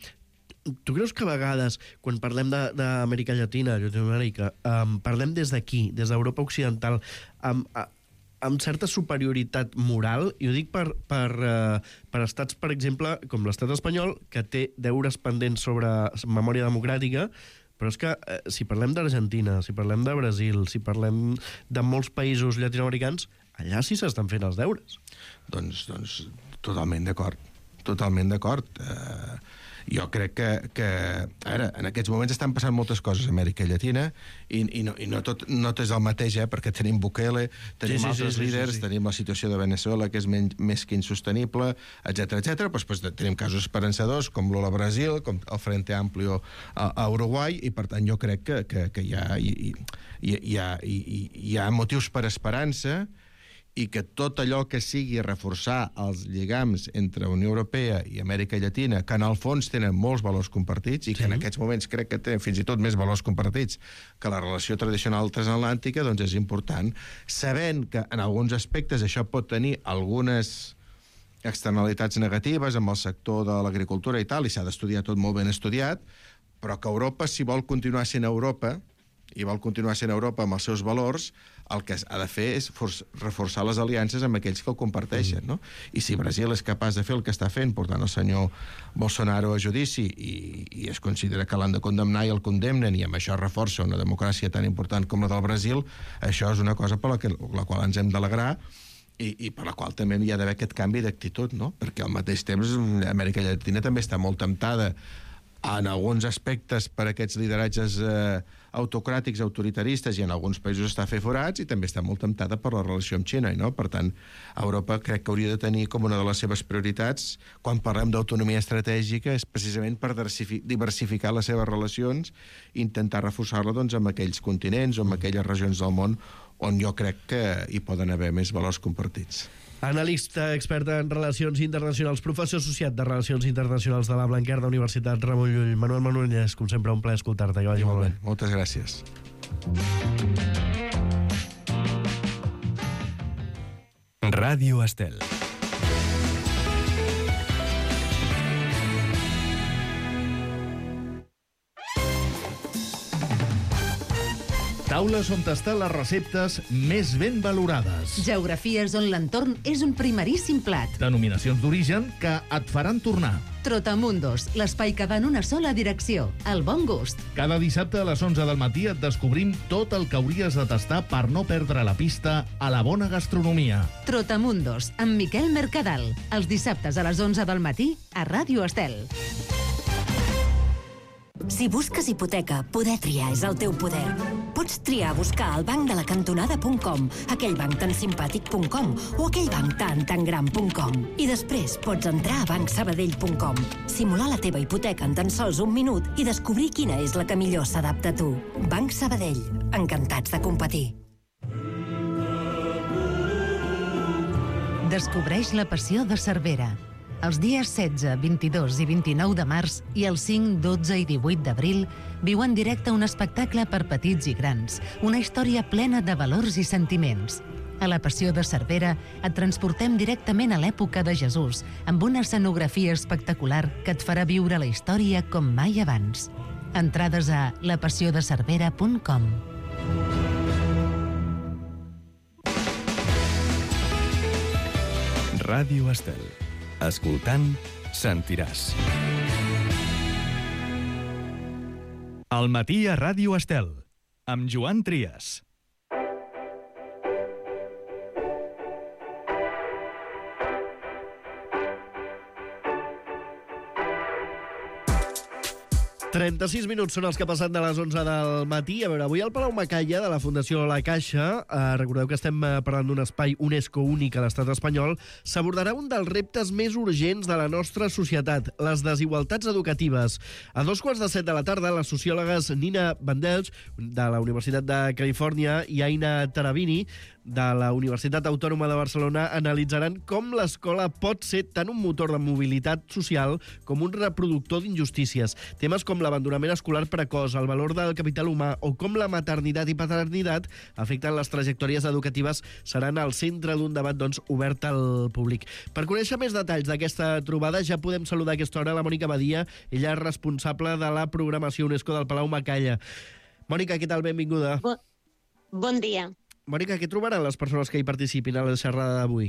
tu creus que a vegades, quan parlem d'Amèrica Llatina, Llatinoamèrica, um, parlem des d'aquí, des d'Europa Occidental, um, uh, amb certa superioritat moral, i ho dic per, per, uh, per estats, per exemple, com l'estat espanyol, que té deures pendents sobre memòria democràtica, però és que eh, si parlem d'Argentina, si parlem de Brasil, si parlem de molts països llatinoamericans, allà sí s'estan fent els deures. Doncs, doncs totalment d'acord. Totalment d'acord. Uh, jo crec que, que ara, en aquests moments estan passant moltes coses a Amèrica Llatina i, i, no, i no, tot, no tot és el mateix, eh? Perquè tenim Bukele, tenim sí, sí, altres sí, líders, sí, sí. Tenim la situació de Venezuela, que és men, més que insostenible, etcètera etcètera. Però després tenim casos esperançadors, com Lula Brasil, com el Frente Amplio a, a Uruguai, i per tant jo crec que, que, que hi, ha, hi, hi, hi, ha, hi, hi ha motius per esperança i que tot allò que sigui reforçar els lligams entre Unió Europea i Amèrica Llatina, que en el fons tenen molts valors compartits i que sí. En aquests moments crec que tenen fins i tot més valors compartits que la relació tradicional transatlàntica, doncs és important, sabent que en alguns aspectes això pot tenir algunes externalitats negatives amb el sector de l'agricultura i tal, i s'ha d'estudiar tot molt ben estudiat, però que Europa, si vol continuar sent Europa, i vol continuar sent Europa amb els seus valors, el que ha de fer és reforçar les aliances amb aquells que el comparteixen, no? I si Brasil és capaç de fer el que està fent, portant el senyor Bolsonaro a judici i, i es considera que l'han de condemnar i el condemnen i amb això reforça una democràcia tan important com la del Brasil, això és una cosa per la, que, la qual ens hem d'alegrar i, i per la qual també hi ha d'haver aquest canvi d'actitud, no? Perquè al mateix temps Amèrica Llatina també està molt temptada en alguns aspectes per aquests lideratges eh, autocràtics, autoritaristes, i en alguns països està a fer forats, i també està molt temptada per la relació amb Xina, no? Per tant, Europa crec que hauria de tenir com una de les seves prioritats, quan parlem d'autonomia estratègica, és precisament per diversificar les seves relacions i intentar reforçar-la doncs, amb aquells continents o amb aquelles regions del món on jo crec que hi poden haver més valors compartits. Analista, experta en relacions internacionals, professor associat de Relacions Internacionals de la Blanquerna Universitat Ramon Llull. Manuel Manonelles, com sempre, un plaer escoltar-te. Que vagi molt bé. Moltes gràcies. Ràdio Estel. Taules on estan les receptes més ben valorades. Geografies on l'entorn és un primeríssim plat. Denominacions d'origen que et faran tornar. Trotamundos, l'espai que va en una sola direcció, el bon gust. Cada dissabte a les onze del matí et descobrim tot el que hauries de tastar per no perdre la pista a la bona gastronomia. Trotamundos, amb Miquel Mercadal. Els dissabtes a les onze del matí a Ràdio Estel. Si busques hipoteca, poder triar és el teu poder. Pots triar buscar al banc de la cantonada punt com, aquell banc tan simpàtic punt com o aquell banc tan tan gran punt com. I després pots entrar a banc sabadell punt com, simular la teva hipoteca en tan sols un minut i descobrir quina és la que millor s'adapta a tu. Banc Sabadell. Encantats de competir. Descobreix la passió de Cervera. Els dies setze, vint-i-dos i vint-i-nou de març i els cinc, dotze i divuit d'abril viu en directe un espectacle per petits i grans, una història plena de valors i sentiments. A la Passió de Cervera et transportem directament a l'època de Jesús amb una escenografia espectacular que et farà viure la història com mai abans. Entrades a la passió de cervera punt com. Ràdio Estel. Escoltant, sentiràs. Al matí a Ràdio Estel, amb Joan Trias. trenta-sis minuts són els que passen de les onze del matí. A veure, avui al Palau Macaya de la Fundació La Caixa, eh, recordeu que estem parlant d'un espai UNESCO únic a l'estat espanyol, s'abordarà un dels reptes més urgents de la nostra societat, les desigualtats educatives. A dos quarts de set de la tarda, les sociòlogues Nina Bandells, de la Universitat de Califòrnia, i Aina Tarabini, de la Universitat Autònoma de Barcelona, analitzaran com l'escola pot ser tant un motor de mobilitat social com un reproductor d'injustícies. Temes com l'abandonament escolar precoç, el valor del capital humà o com la maternitat i paternitat afecten les trajectòries educatives seran al centre d'un debat, doncs, obert al públic. Per conèixer més detalls d'aquesta trobada ja podem saludar a aquesta hora la Mònica Badia. Ella és responsable de la programació UNESCO del Palau Macaya. Mònica, què tal? Benvinguda. Bon, bon dia. Mònica, què trobaran les persones que hi participin a la xerrada d'avui?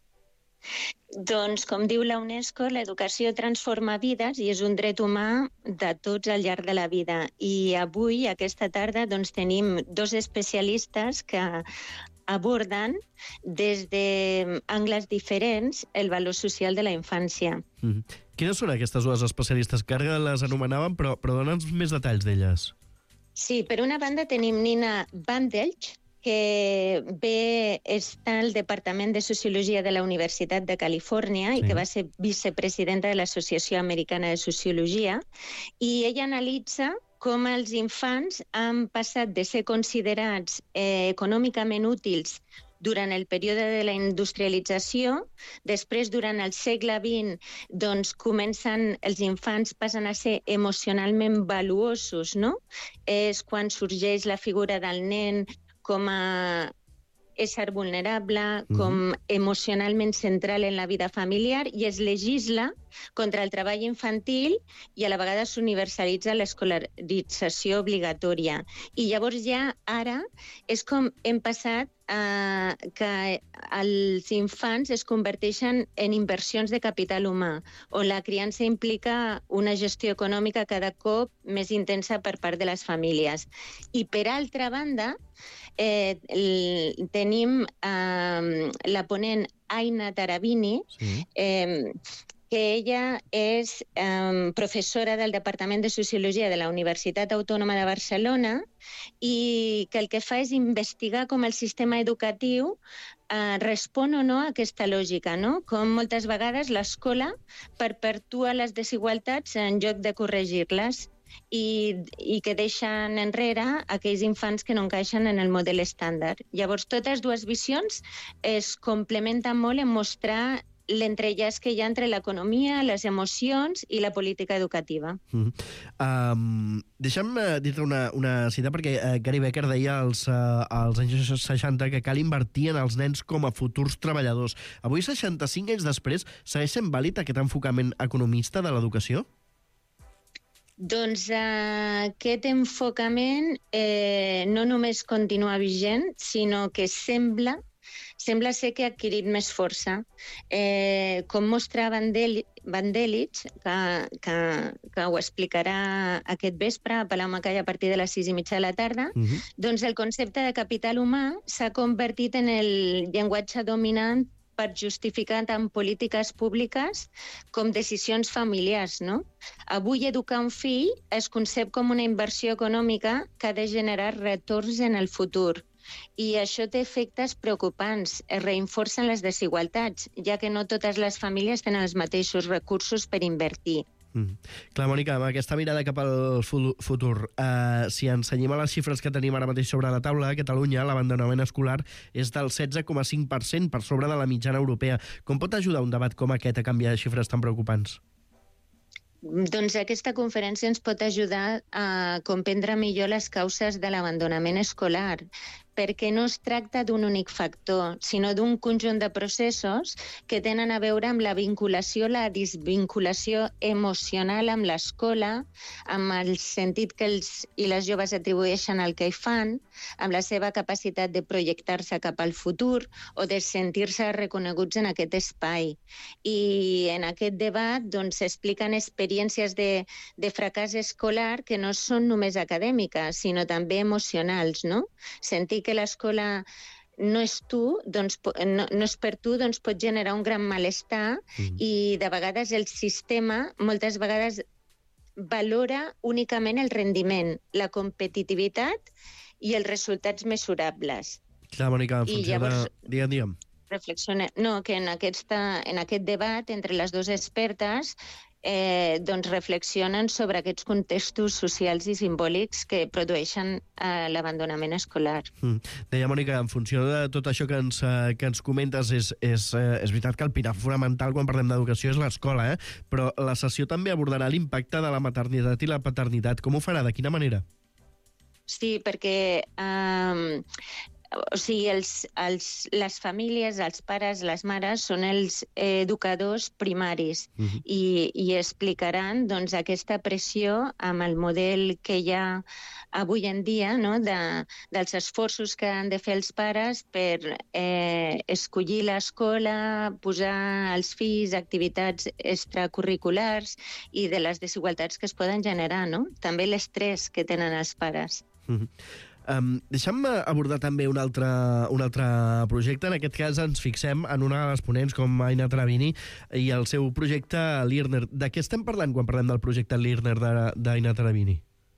Doncs, com diu la UNESCO, l'educació transforma vides i és un dret humà de tots al llarg de la vida. I avui, aquesta tarda, doncs, tenim dos especialistes que aborden des d'angles diferents el valor social de la infància. Mm-hmm. Quines són aquestes dues especialistes? Que ara les anomenàvem, però, però dona'ns més detalls d'elles. Sí, per una banda tenim Nina Bandells, que ve està al Departament de Sociologia de la Universitat de Califòrnia sí. i que va ser vicepresidenta de l'Associació Americana de Sociologia, i ella analitza com els infants han passat de ser considerats eh, econòmicament útils durant el període de la industrialització, després, durant el segle vint, doncs, comencen, els infants passen a ser emocionalment valuosos, no? És quan sorgeix la figura del nen com a ésser vulnerable, com emocionalment central en la vida familiar, i es legisla contra el treball infantil i a la vegada s'universalitza l'escolarització obligatòria. I llavors ja ara és com hem passat a que els infants es converteixen en inversions de capital humà, on la criança implica una gestió econòmica cada cop més intensa per part de les famílies. I per altra banda, eh, tenim eh, la ponent Aina Tarabini, sí. eh, que ella és eh, professora del Departament de Sociologia de la Universitat Autònoma de Barcelona i que el que fa és investigar com el sistema educatiu eh, respon o no a aquesta lògica, no? Com moltes vegades l'escola perpetua les desigualtats en lloc de corregir-les i, i que deixen enrere aquells infants que no encaixen en el model estàndard. Llavors, totes dues visions es complementen molt en mostrar l'entrellàs que hi ha entre l'economia, les emocions i la política educativa. Mm-hmm. um, deixa'm uh, dir-te una, una cita, perquè uh, Gary Becker deia als, uh, als anys seixanta que cal invertir en els nens com a futurs treballadors. Avui, seixanta-cinc anys després, segueix sent vàlid aquest enfocament economista de l'educació? Doncs uh, aquest enfocament eh, no només continua vigent, sinó que sembla sembla ser que ha adquirit més força. Eh, com mostra Bandells, que, que, que ho explicarà aquest vespre a Palau Macaya a partir de les sis i mitja de la tarda, uh-huh. doncs el concepte de capital humà s'ha convertit en el llenguatge dominant per justificar tant polítiques públiques com decisions familiars, no? Avui educar un fill es concep com una inversió econòmica que ha de generar retorns en el futur. I això té efectes preocupants, es reinforcen les desigualtats, ja que no totes les famílies tenen els mateixos recursos per invertir. Mm. Clar, Mònica, amb aquesta mirada cap al futur, eh, si ens cenyim a les xifres que tenim ara mateix sobre la taula, a Catalunya l'abandonament escolar és del setze coma cinc per cent, per sobre de la mitjana europea. Com pot ajudar un debat com aquest a canviar xifres tan preocupants? Doncs aquesta conferència ens pot ajudar a comprendre millor les causes de l'abandonament escolar, perquè no es tracta d'un únic factor, sinó d'un conjunt de processos que tenen a veure amb la vinculació, la desvinculació emocional amb l'escola, amb el sentit que els i les joves atribueixen al que hi fan, amb la seva capacitat de projectar-se cap al futur o de sentir-se reconeguts en aquest espai. I en aquest debat doncs, s'expliquen experiències de, de fracàs escolar que no són només acadèmiques, sinó també emocionals, no? Sentir que l'escola no és tu, doncs, no, no és per tu, doncs pot generar un gran malestar mm. i de vegades el sistema moltes vegades valora únicament el rendiment, la competitivitat i els resultats mesurables. Clar, Mònica, en funció llavors, de... Digue'm, digue'm. Reflexiona... No, que en, aquesta, en aquest debat entre les dues expertes Eh, doncs reflexionen sobre aquests contextos socials i simbòlics que produeixen eh, l'abandonament escolar. Mm. Deia, Mònica, en funció de tot això que ens, eh, que ens comentes, és, és, eh, és veritat que el pilar fonamental quan parlem d'educació és l'escola, eh? Però la sessió també abordarà l'impacte de la maternitat i la paternitat. Com ho farà? De quina manera? Sí, perquè... Eh, O sigui, els, els, les famílies, els pares, les mares, són els educadors primaris uh-huh. i, i explicaran doncs, aquesta pressió amb el model que hi ha avui en dia, no? de, dels esforços que han de fer els pares per eh, escollir l'escola, posar els fills activitats extracurriculars i de les desigualtats que es poden generar, no? També l'estrès que tenen els pares. Uh-huh. Um, deixa'm abordar també un altre, un altre projecte. En aquest cas ens fixem en una de les ponents com Aina Travini i el seu projecte Learner. De què estem parlant quan parlem del projecte Learner d'Aina Travini?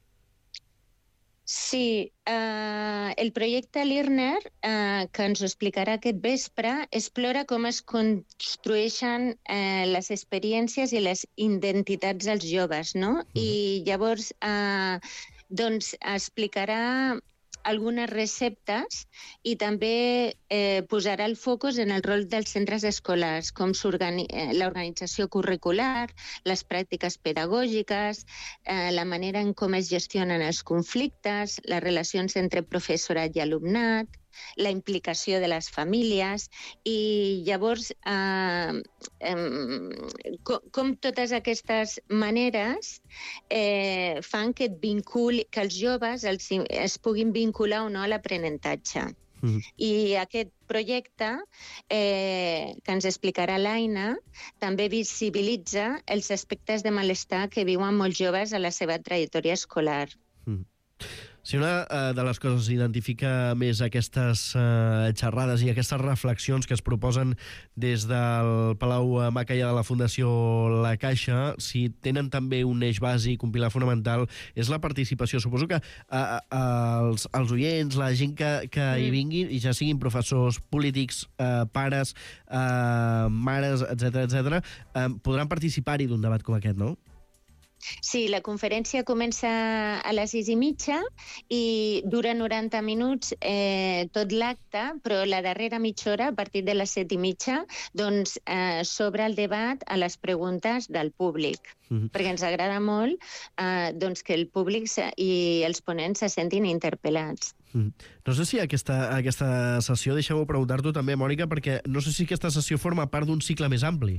Sí, eh, el projecte Learner, eh, que ens ho explicarà aquest vespre, explora com es construeixen eh, les experiències i les identitats dels joves, no? Mm. I llavors eh, doncs explicarà algunes receptes i també eh, posarà el focus en el rol dels centres escolars, com l'organització curricular, les pràctiques pedagògiques, eh, la manera en com es gestionen els conflictes, les relacions entre professorat i alumnat, la implicació de les famílies i llavors eh, eh, com, com totes aquestes maneres eh, fan que, et vinculi, que els joves els, es puguin vincular o no a l'aprenentatge. Mm. I aquest projecte, eh, que ens explicarà l'Aina, també visibilitza els aspectes de malestar que viuen molts joves a la seva trajectòria escolar. Mm. Si una uh, de les coses identifica més aquestes uh, xerrades i aquestes reflexions que es proposen des del Palau Macaya de la Fundació La Caixa, si tenen també un eix bàsic, un pilar fonamental, és la participació. Suposo que uh, uh, els, els oients, la gent que, que mm. hi vinguin, i ja siguin professors, polítics, uh, pares, uh, mares, etcètera, etcètera, uh, podran participar-hi d'un debat com aquest, no? Sí, la conferència comença a les sis i mitja i dura noranta minuts eh, tot l'acte, però la darrera mitja hora, a partir de les set i mitja, doncs eh, s'obre el debat a les preguntes del públic. Mm-hmm. Perquè ens agrada molt eh, doncs que el públic i els ponents se sentin interpel·lats. Mm. No sé si aquesta, aquesta sessió, deixeu-me preguntar-t'ho també, Mònica, perquè no sé si aquesta sessió forma part d'un cicle més ampli.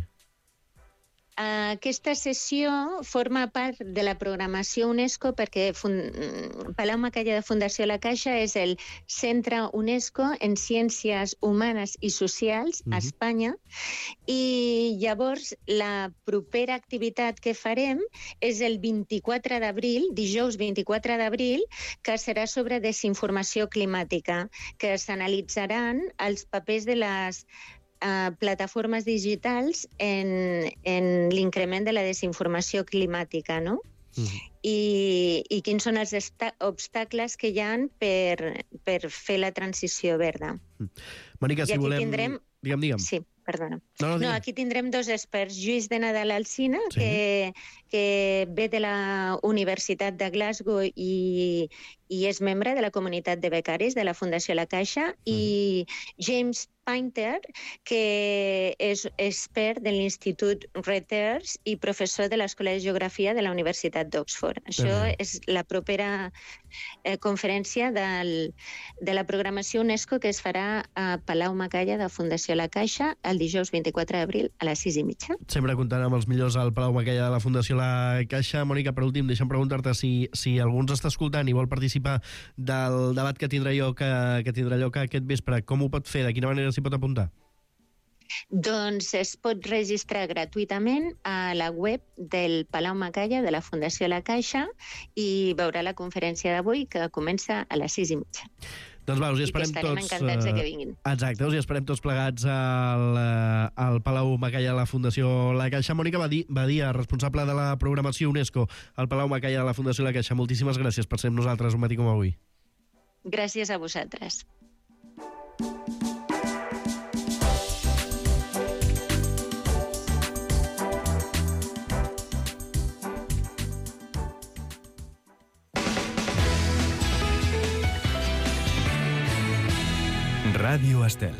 Aquesta sessió forma part de la programació UNESCO perquè Palau Macaya de Fundació La Caixa és el centre UNESCO en ciències humanes i socials a Espanya i llavors la propera activitat que farem és el vint-i-quatre d'abril, dijous vint-i-quatre d'abril, que serà sobre desinformació climàtica, que s'analitzaran els papers de les uh, plataformes digitals en, en l'increment de la desinformació climàtica, no? Mm-hmm. I, i quins són els obstacles que hi ha per, per fer la transició verda. Mm. Mònica, si volem... Tindrem... Digue'm, digue'm. Sí, perdona. No, no, no, aquí tindrem dos experts. Lluís de Nadal Alsina, sí. que, que ve de la Universitat de Glasgow i, i és membre de la comunitat de becaris de la Fundació La Caixa, mm. i James Painter, que és expert de l'Institut Reuters i professor de l'Escola de Geografia de la Universitat d'Oxford. Això mm. és la propera eh, conferència del, de la programació UNESCO que es farà a Palau Macaya de Fundació La Caixa el dijous vint-i-quatre d'abril a les sis i mitja. Sempre comptant amb els millors al Palau Macaya de la Fundació La Caixa. Mònica, per últim, deixa'm preguntar-te si, si algú ens està escoltant i vol participar del debat que tindrà lloc, que, que tindrà lloc aquest vespre. Com ho pot fer? De quina manera s'hi pot apuntar? Doncs es pot registrar gratuïtament a la web del Palau Macaya de la Fundació La Caixa i veurà la conferència d'avui, que comença a les sis i mitja. Doncs va, us hi esperem I estarem tots... encantats de que vinguin. Exacte, us hi esperem tots plegats al, al Palau Macaya de la Fundació La Caixa. Mònica Badia, responsable de la programació UNESCO al Palau Macaya de la Fundació La Caixa. Moltíssimes gràcies per ser amb nosaltres un matí com avui. Gràcies a vosaltres. Ràdio Estel.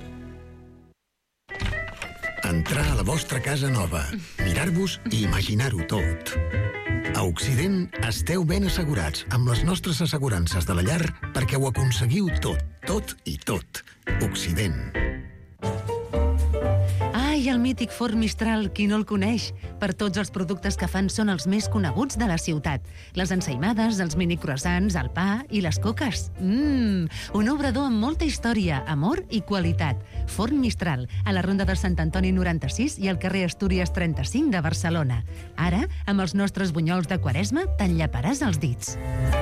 Entrar a la vostra casa nova, mirar-vos i imaginar-ho tot. A Occident esteu ben assegurats amb les nostres assegurances de la llar perquè ho aconseguiu tot, tot i tot. Occident. Ai, el mític forn Mistral, qui no el coneix? Per tots els productes que fan són els més coneguts de la ciutat. Les ensaïmades, els mini croissants, el pa i les coques. Mmm, un obrador amb molta història, amor i qualitat. Forn Mistral, a la Ronda de Sant Antoni noranta-sis i al carrer Astúries trenta-cinc de Barcelona. Ara, amb els nostres bunyols de Quaresma, te'n llaparàs els dits.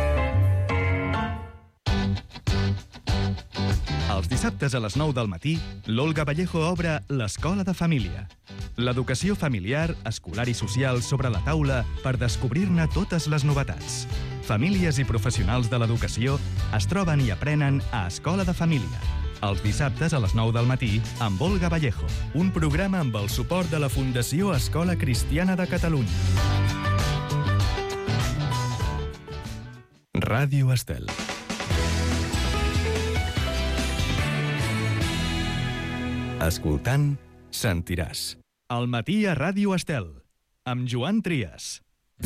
Els dissabtes a les nou del matí, l'Olga Vallejo obre l'Escola de Família. L'educació familiar, escolar i social sobre la taula per descobrir-ne totes les novetats. Famílies i professionals de l'educació es troben i aprenen a Escola de Família. Els dissabtes a les nou del matí amb Olga Vallejo, un programa amb el suport de la Fundació Escola Cristiana de Catalunya. Ràdio Estel. Escoltant, sentiràs. Al matí a Ràdio Estel, amb Joan Trias.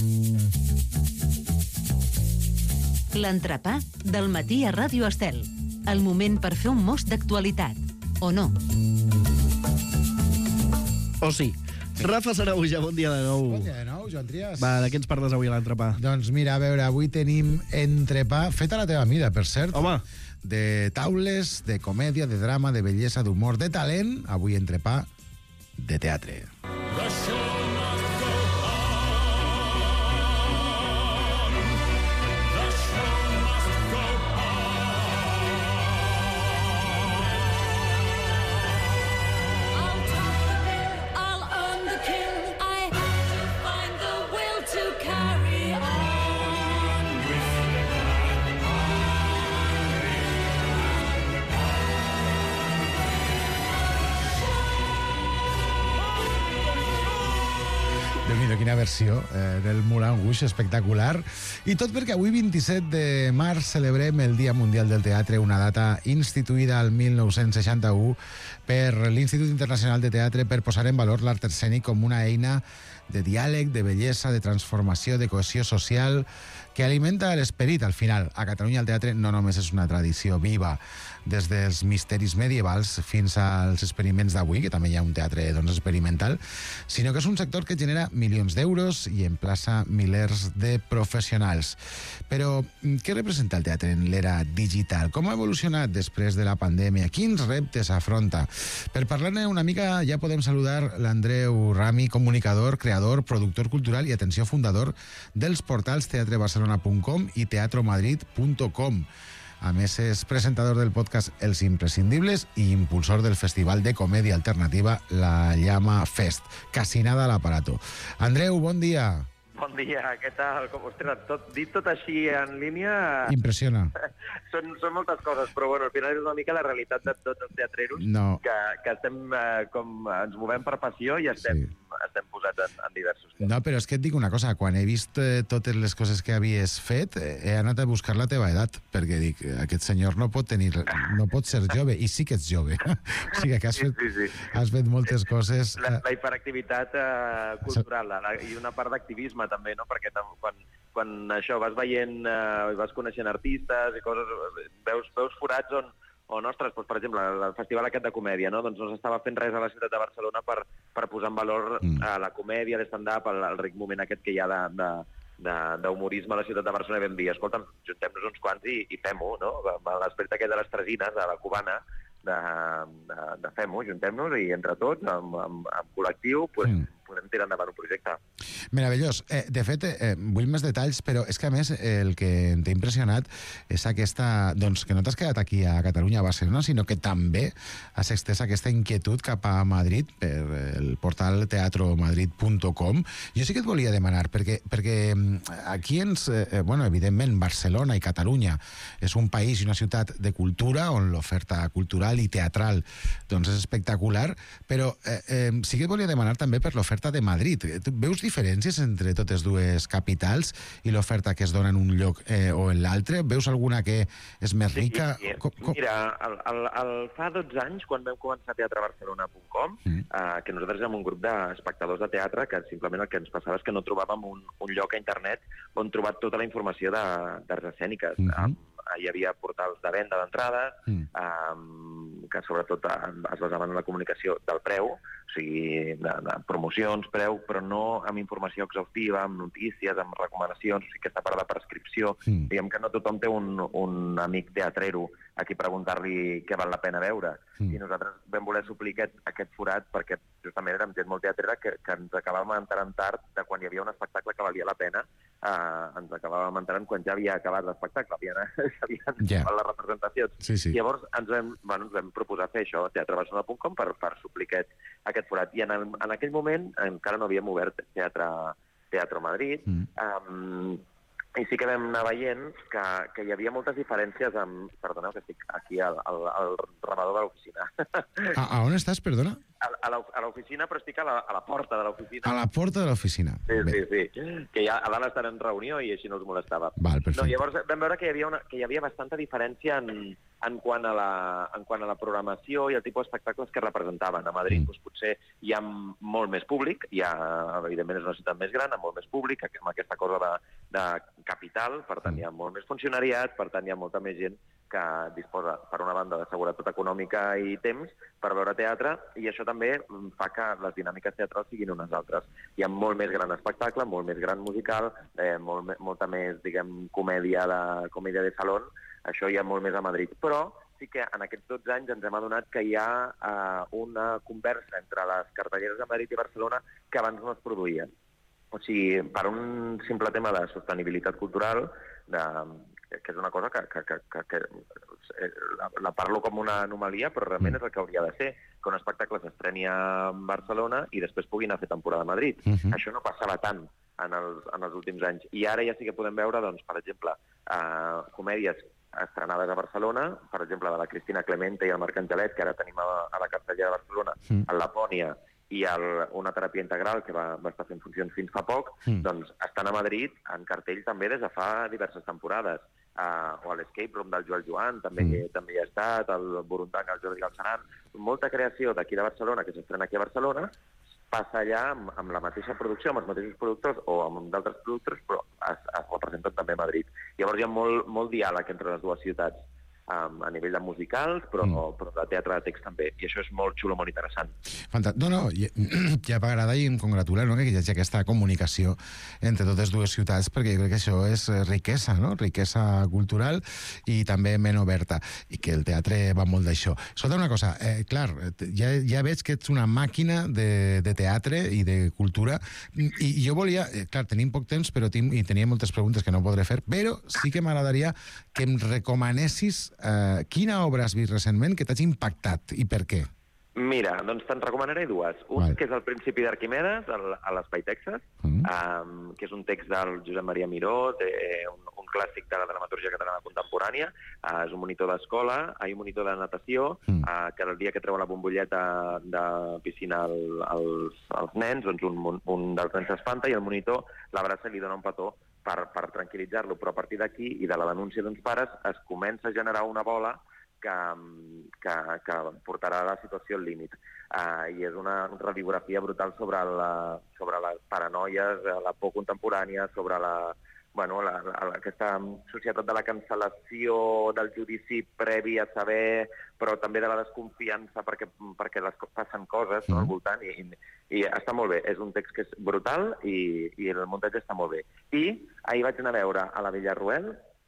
L'entrepà del matí a Ràdio Estel. El moment per fer un mos d'actualitat. O no? O sí. Rafa Sanahuja, bon dia de nou. Bon dia de nou, Joan Trias. Va, de què ens parles avui a l'entrepà? Doncs mira, a veure, avui tenim entrepà fet a la teva mida, per cert. Home. De taules, de comèdia, de drama, de bellesa, d'humor, de talent. Avui entrepà de teatre. Déu-n'hi-do, quina versió eh, del Moulin Rouge, espectacular. I tot perquè avui, vint-i-set de març, celebrem el Dia Mundial del Teatre, una data instituïda al mil nou-cents seixanta-u per l'Institut Internacional de Teatre per posar en valor l'art escènic com una eina de diàleg, de bellesa, de transformació, de cohesió social, que alimenta l'esperit. Al final, a Catalunya el teatre no només és una tradició viva, des dels misteris medievals fins als experiments d'avui, que també hi ha un teatre doncs, experimental, sinó que és un sector que genera milions d'euros i emplaça milers de professionals. Però què representa el teatre en l'era digital? Com ha evolucionat després de la pandèmia? Quins reptes afronta? Per parlar-ne una mica ja podem saludar l'Andreu Rami, comunicador, creador, productor cultural i, atenció, fundador dels portals teatre barcelona punt com i teatro madrid punt com. A més, és presentador del podcast Els Imprescindibles i impulsor del Festival de Comèdia Alternativa La Llama Fest. Casi nada a l'aparato. Andreu, bon dia. Bon dia, què tal? Com, ostres, tot, dit tot així en línia... Impressiona. són, són moltes coses, però bueno, al final és una mica la realitat de tots els teatreros, no. que, que estem, eh, com ens movem per passió i estem, sí. estem posats en, en diversos temes. No, però és que et dic una cosa, quan he vist eh, totes les coses que havies fet, eh, he anat a buscar la teva edat, perquè dic, aquest senyor no pot tenir, no pot ser jove, i sí que ets jove. O sigui que has fet, sí, sí, sí. has fet moltes coses... La, la hiperactivitat eh, cultural la, i una part d'activisme també, no? Perquè tam, quan, quan això vas veient, eh, vas coneixent artistes i coses, veus, veus forats on, on, ostres, doncs, per exemple, el festival aquest de comèdia, no? Doncs no s'estava fent res a la ciutat de Barcelona per, per posar en valor mm. eh, la comèdia, l'stand-up, el, el ric moment aquest que hi ha de, de, d'humorisme a la ciutat de Barcelona i vam dir, escolta'm, juntem-nos uns quants i, i fem-ho, no? Amb l'esperit aquest de les tresines, de la cubana, de, de, de fem-ho, juntem-nos i entre tots, amb, amb, amb col·lectiu, pues, mm. podem tirar endavant un projecte. Meravellós. Eh, de fet, eh, vull més detalls, però és que, a més, el que t'ha impressionat és aquesta... Doncs que no t'has quedat aquí a Catalunya, a Barcelona, sinó que també has extès aquesta inquietud cap a Madrid per el portal teatro madrid punt com. Jo sí que et volia demanar, perquè, perquè aquí ens... Eh, bueno, evidentment, Barcelona i Catalunya és un país i una ciutat de cultura on l'oferta cultural i teatral doncs és espectacular, però eh, eh, sí que et volia demanar també per l'oferta de Madrid. Veus diferències entre totes dues capitals i l'oferta que es dona en un lloc eh, o en l'altre? Veus alguna que és més rica? Sí, sí. Com, com... Mira, el, el, el, fa dotze anys, quan vam començar teatre barcelona punt com, mm. eh, que nosaltres érem un grup d'espectadors de teatre que simplement el que ens passava és que no trobàvem un, un lloc a internet on trobar tota la informació d'arts escèniques. Mm-hmm. Um, hi havia portals de venda d'entrades, mm. um, que sobretot es basaven en la comunicació del preu, o sigui, de, de promocions, preu, però no amb informació exhaustiva, amb notícies, amb recomanacions, o sigui, aquesta part de prescripció. Mm. Diguem que no tothom té un, un amic teatrero a qui preguntar-li què val la pena veure. Mm. I nosaltres vam voler suplir aquest, aquest forat perquè justament érem gent molt teatrera que, que ens acabàvem enterant tard de quan hi havia un espectacle que valia la pena, eh, ens acabàvem enterant quan ja havia acabat l'espectacle, havien, havien yeah. les representacions. Sí, sí. I llavors ens vam, bueno, ens vam proposar fer això, teatre barcelona punt com, per, per suplir aquest, aquest forat. I en, el, en aquell moment encara no havíem obert Teatre, teatre Madrid, mm. um, i sí que vam anar veient que, que hi havia moltes diferències amb... Perdoneu, que estic aquí al, al, al rebedor de l'oficina. A, a on estàs, perdona? A, a l'oficina, però estic a la, a la porta de l'oficina. A la porta de l'oficina. Sí, Bé. sí, sí. Que ja a dalt estan en reunió i així no els molestava. Val, perfecte. No, llavors vam veure que hi havia, una, que hi havia bastanta diferència en, en, quant a la, en quant a la programació i el tipus d'espectacles que representaven. A Madrid mm. doncs, potser hi ha molt més públic, hi ha, evidentment és una ciutat més gran, amb molt més públic, amb aquesta cosa de, de capital, per tant hi ha molt més funcionariat, per tant hi ha molta més gent que disposa, per una banda, de seguretat econòmica i temps per veure teatre, i això també fa que les dinàmiques teatrals siguin unes altres. Hi ha molt més gran espectacle, molt més gran musical, eh, molt, molta més, diguem, comèdia de, comèdia de saló, això hi ha molt més a Madrid. Però sí que en aquests dotze anys ens hem adonat que hi ha eh, una conversa entre les cartelleres de Madrid i Barcelona que abans no es produïen. O sigui, per un simple tema de sostenibilitat cultural, de, que és una cosa que, que, que, que, que la, la parlo com una anomalia, però realment és el que hauria de ser, que un espectacle s'estreni a Barcelona i després pugui anar a fer temporada a Madrid. Uh-huh. Això no passava tant en els, en els últims anys. I ara ja sí que podem veure, doncs, per exemple, eh, comèdies estrenades a Barcelona, per exemple, de la Cristina Clemente i el Marc Angelet, que ara tenim a, a la cartellera de Barcelona, uh-huh. a Lapònia, i el, una teràpia integral que va, va estar fent funcions fins fa poc, mm. doncs estan a Madrid en cartell també des de fa diverses temporades. Uh, o l'Escape Room del Joel Joan, també, mm. també hi ha estat, el Burundanga, el Jordi Galceran. Molta creació d'aquí de Barcelona, que s'estrena aquí a Barcelona, passa allà amb, amb la mateixa producció, amb els mateixos productors o amb d'altres productors, però es, es representen també a Madrid. Llavors hi ha molt, molt diàleg entre les dues ciutats. um, a nivell de musicals, però, mm. però de teatre de text també. I això és molt xulo, molt interessant. Fantàstic. No, no, ja, ja m'agrada i em congratula, no?, que hi hagi aquesta comunicació entre totes dues ciutats, perquè jo crec que això és riquesa, no?, riquesa cultural i també ment oberta, i que el teatre va molt d'això. Escolta una cosa, eh, clar, ja, ja veig que ets una màquina de, de teatre i de cultura, i, i jo volia, eh, clar, tenim poc temps, però tinc, i tenia moltes preguntes que no podré fer, però sí que m'agradaria que em recomanessis eh, quina obra has vist recentment que t'hagi impactat i per què. Mira, doncs te'n recomanaré dues. Un, vale. que és El principi d'Arquimedes, a l'Espai Texas, mm. um, que és un text del Josep Maria Miró, de, un, un clàssic de la dramaturgia catalana contemporània. Uh, és un monitor d'escola, hi ha un monitor de natació, mm. uh, que el dia que treuen la bombolleta de piscina al, als, als nens, doncs un, un dels nens s'espanta i el monitor l'abraça i li dona un petó per, per tranquil·litzar-lo. Però a partir d'aquí, i de la denúncia d'uns pares, es comença a generar una bola que, que, que portarà la situació al límit. Uh, I és una radiografia brutal sobre, la, sobre les paranoies, la por contemporània, sobre la, bueno, la, la, aquesta societat de la cancel·lació, del judici previ a saber, però també de la desconfiança perquè, perquè les passen coses, no, al voltant, i, i està molt bé. És un text que és brutal i, i el muntatge està molt bé. I ahir vaig anar a veure a la Villarroel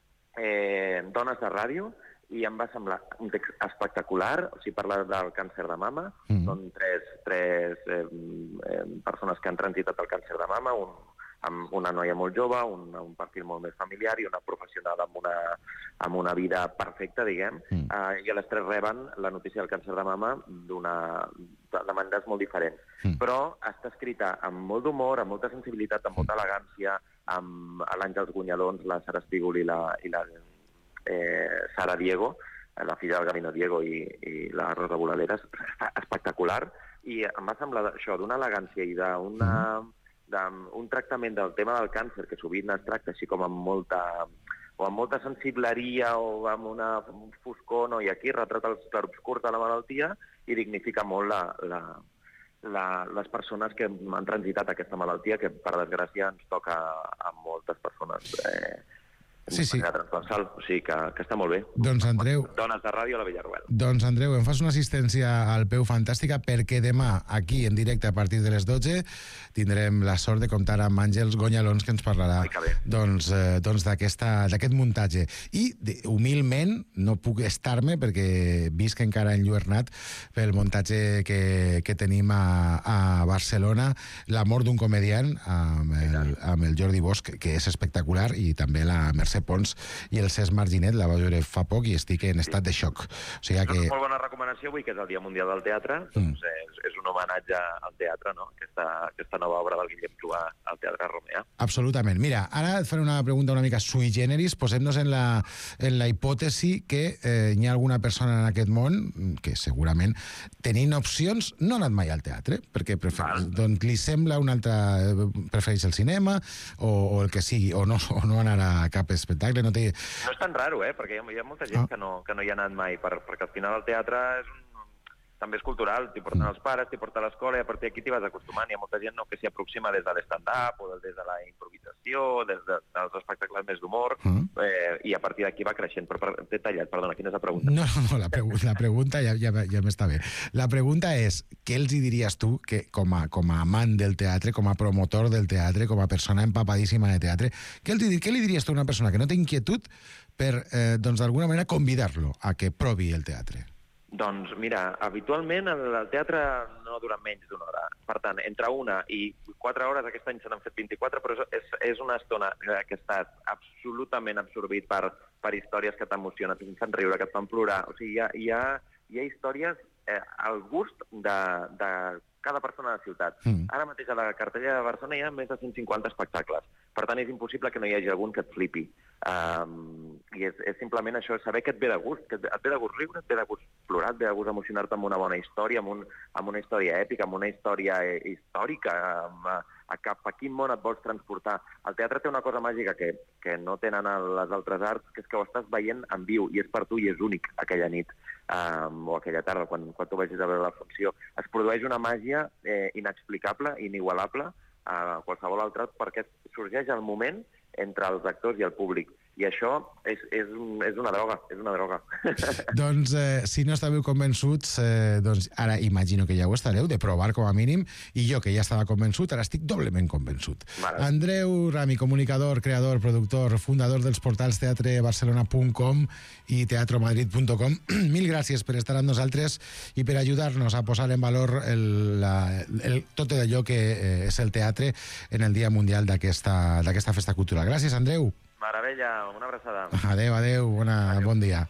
eh, Dones de Ràdio, i em va semblar un text espectacular. O sigui, parla del càncer de mama. Mm. Són tres, tres eh, eh, persones que han transitat el càncer de mama, un, amb una noia molt jove, un, un perfil molt més familiar i una professional amb una, amb una vida perfecta, diguem, mm. eh, i a les tres reben la notícia del càncer de mama d'una de maneres molt diferents. Mm. Però està escrita amb molt d'humor, amb molta sensibilitat, amb molta elegància, amb l'Àngels Gunyalons, la Sara Espígol i la, i la eh, Sara Diego, la filla del Gavino Diego i, i la Rosa Bolaleres. Està espectacular i em va semblar això, d'una elegància i d'una... Mm. d'un tractament del tema del càncer, que sovint es tracta així com amb molta, o amb molta sensibleria o amb una foscor, no? I aquí retrata els clarobscurs de la malaltia i dignifica molt la, la, la, les persones que han transitat aquesta malaltia, que per desgràcia ens toca a moltes persones eh, sí, sí. transversal, o sigui que, que està molt bé. Doncs Andreu... Dones de Ràdio a la Villarroel. Doncs Andreu, em fas una assistència al peu fantàstica, perquè demà, aquí en directe a partir de les dotze, tindrem la sort de comptar amb Àngels Gunyalons, que ens parlarà doncs, eh, doncs d'aquest muntatge. I, de, humilment, no puc estar-me, perquè visc encara enlluernat pel muntatge que, que tenim a, a Barcelona, L'amor d'un comediant, amb el, amb el Jordi Bosch, que és espectacular, i també la Mercè Pons i el Cesc Marginet, la vaig veure fa poc i estic en estat de xoc. O sigui que... Una molt bona recomanació avui, que és el Dia Mundial del Teatre, doncs mm. és, és un homenatge al teatre, no? Aquesta, aquesta nova obra del Guillem Cluà al Teatre Romea. Absolutament. Mira, ara et faré una pregunta una mica sui generis. Posem-nos en la, en la hipòtesi que eh, hi ha alguna persona en aquest món que segurament, tenint opcions, no ha anat mai al teatre, perquè prefer... doncs, li sembla una altra... prefereix el cinema o, o el que sigui, o no, o no anar a cap espectacle. No, té... no és tan raro, eh? Perquè hi ha, hi ha molta gent ah. que, no, que no hi ha anat mai, per, perquè al final el teatre és un, també és cultural, t'hi porten els pares, t'hi porta l'escola, i a partir d'aquí t'hi vas acostumant. Hi ha molta gent no, que s'hi aproxima des de l'stand-up o des de la improvisació, des de, dels espectacles més d'humor, mm. eh, i a partir d'aquí va creixent. Però per, t'he tallat, perdona, quina és la pregunta? No, no, la, pregu la pregunta ja, ja, ja m'està bé. La pregunta és, què els hi diries tu, que com a, com a amant del teatre, com a promotor del teatre, com a persona empapadíssima de teatre, què, els, què li diries tu a una persona que no té inquietud per, eh, doncs, d'alguna manera, convidar-lo a que provi el teatre? Doncs mira, habitualment el, el teatre no dura menys d'una hora. Per tant, entre una i quatre hores, aquest any se n'han fet vint-i-quatre, però és, és una estona que estàs absolutament absorbit per, per històries que t'emocionen, que et fan riure, que et fan plorar. O sigui, hi ha, hi ha, hi ha històries eh, al gust de, de cada persona de la ciutat. Mm. Ara mateix a la cartellera de Barcelona hi ha més de cent cinquanta espectacles. Per tant, és impossible que no hi hagi algun que et flipi. Um, I és, és simplement això, saber que et ve de gust, que et ve de gust riure, et ve de gust plorar, et ve de gust emocionar-te amb una bona història, amb, un, amb una història èpica, amb una història eh, històrica, amb, a, a cap a quin món et vols transportar. El teatre té una cosa màgica que, que no tenen les altres arts, que és que ho estàs veient en viu, i és per tu i és únic aquella nit, um, o aquella tarda, quan, quan tu vagis a veure la funció. Es produeix una màgia eh, inexplicable, inigualable, a qualsevol altre, perquè sorgeix el moment entre els actors i el públic. I això és, és, és una droga, és una droga. Doncs, eh, si no estàveu convençuts, eh, doncs ara imagino que ja ho estareu, de provar com a mínim, i jo, que ja estava convençut, ara estic doblement convençut. Vale. Andreu Rami, comunicador, creador, productor, fundador dels portals teatre barcelona punt com i teatro madrid punt com, mil gràcies per estar amb nosaltres i per ajudar-nos a posar en valor el, la, el, tot allò que eh, és el teatre en el Dia Mundial d'aquesta festa cultural. Gràcies, Andreu. Meravella, una abraçada. Adéu, adéu, bona, bon dia.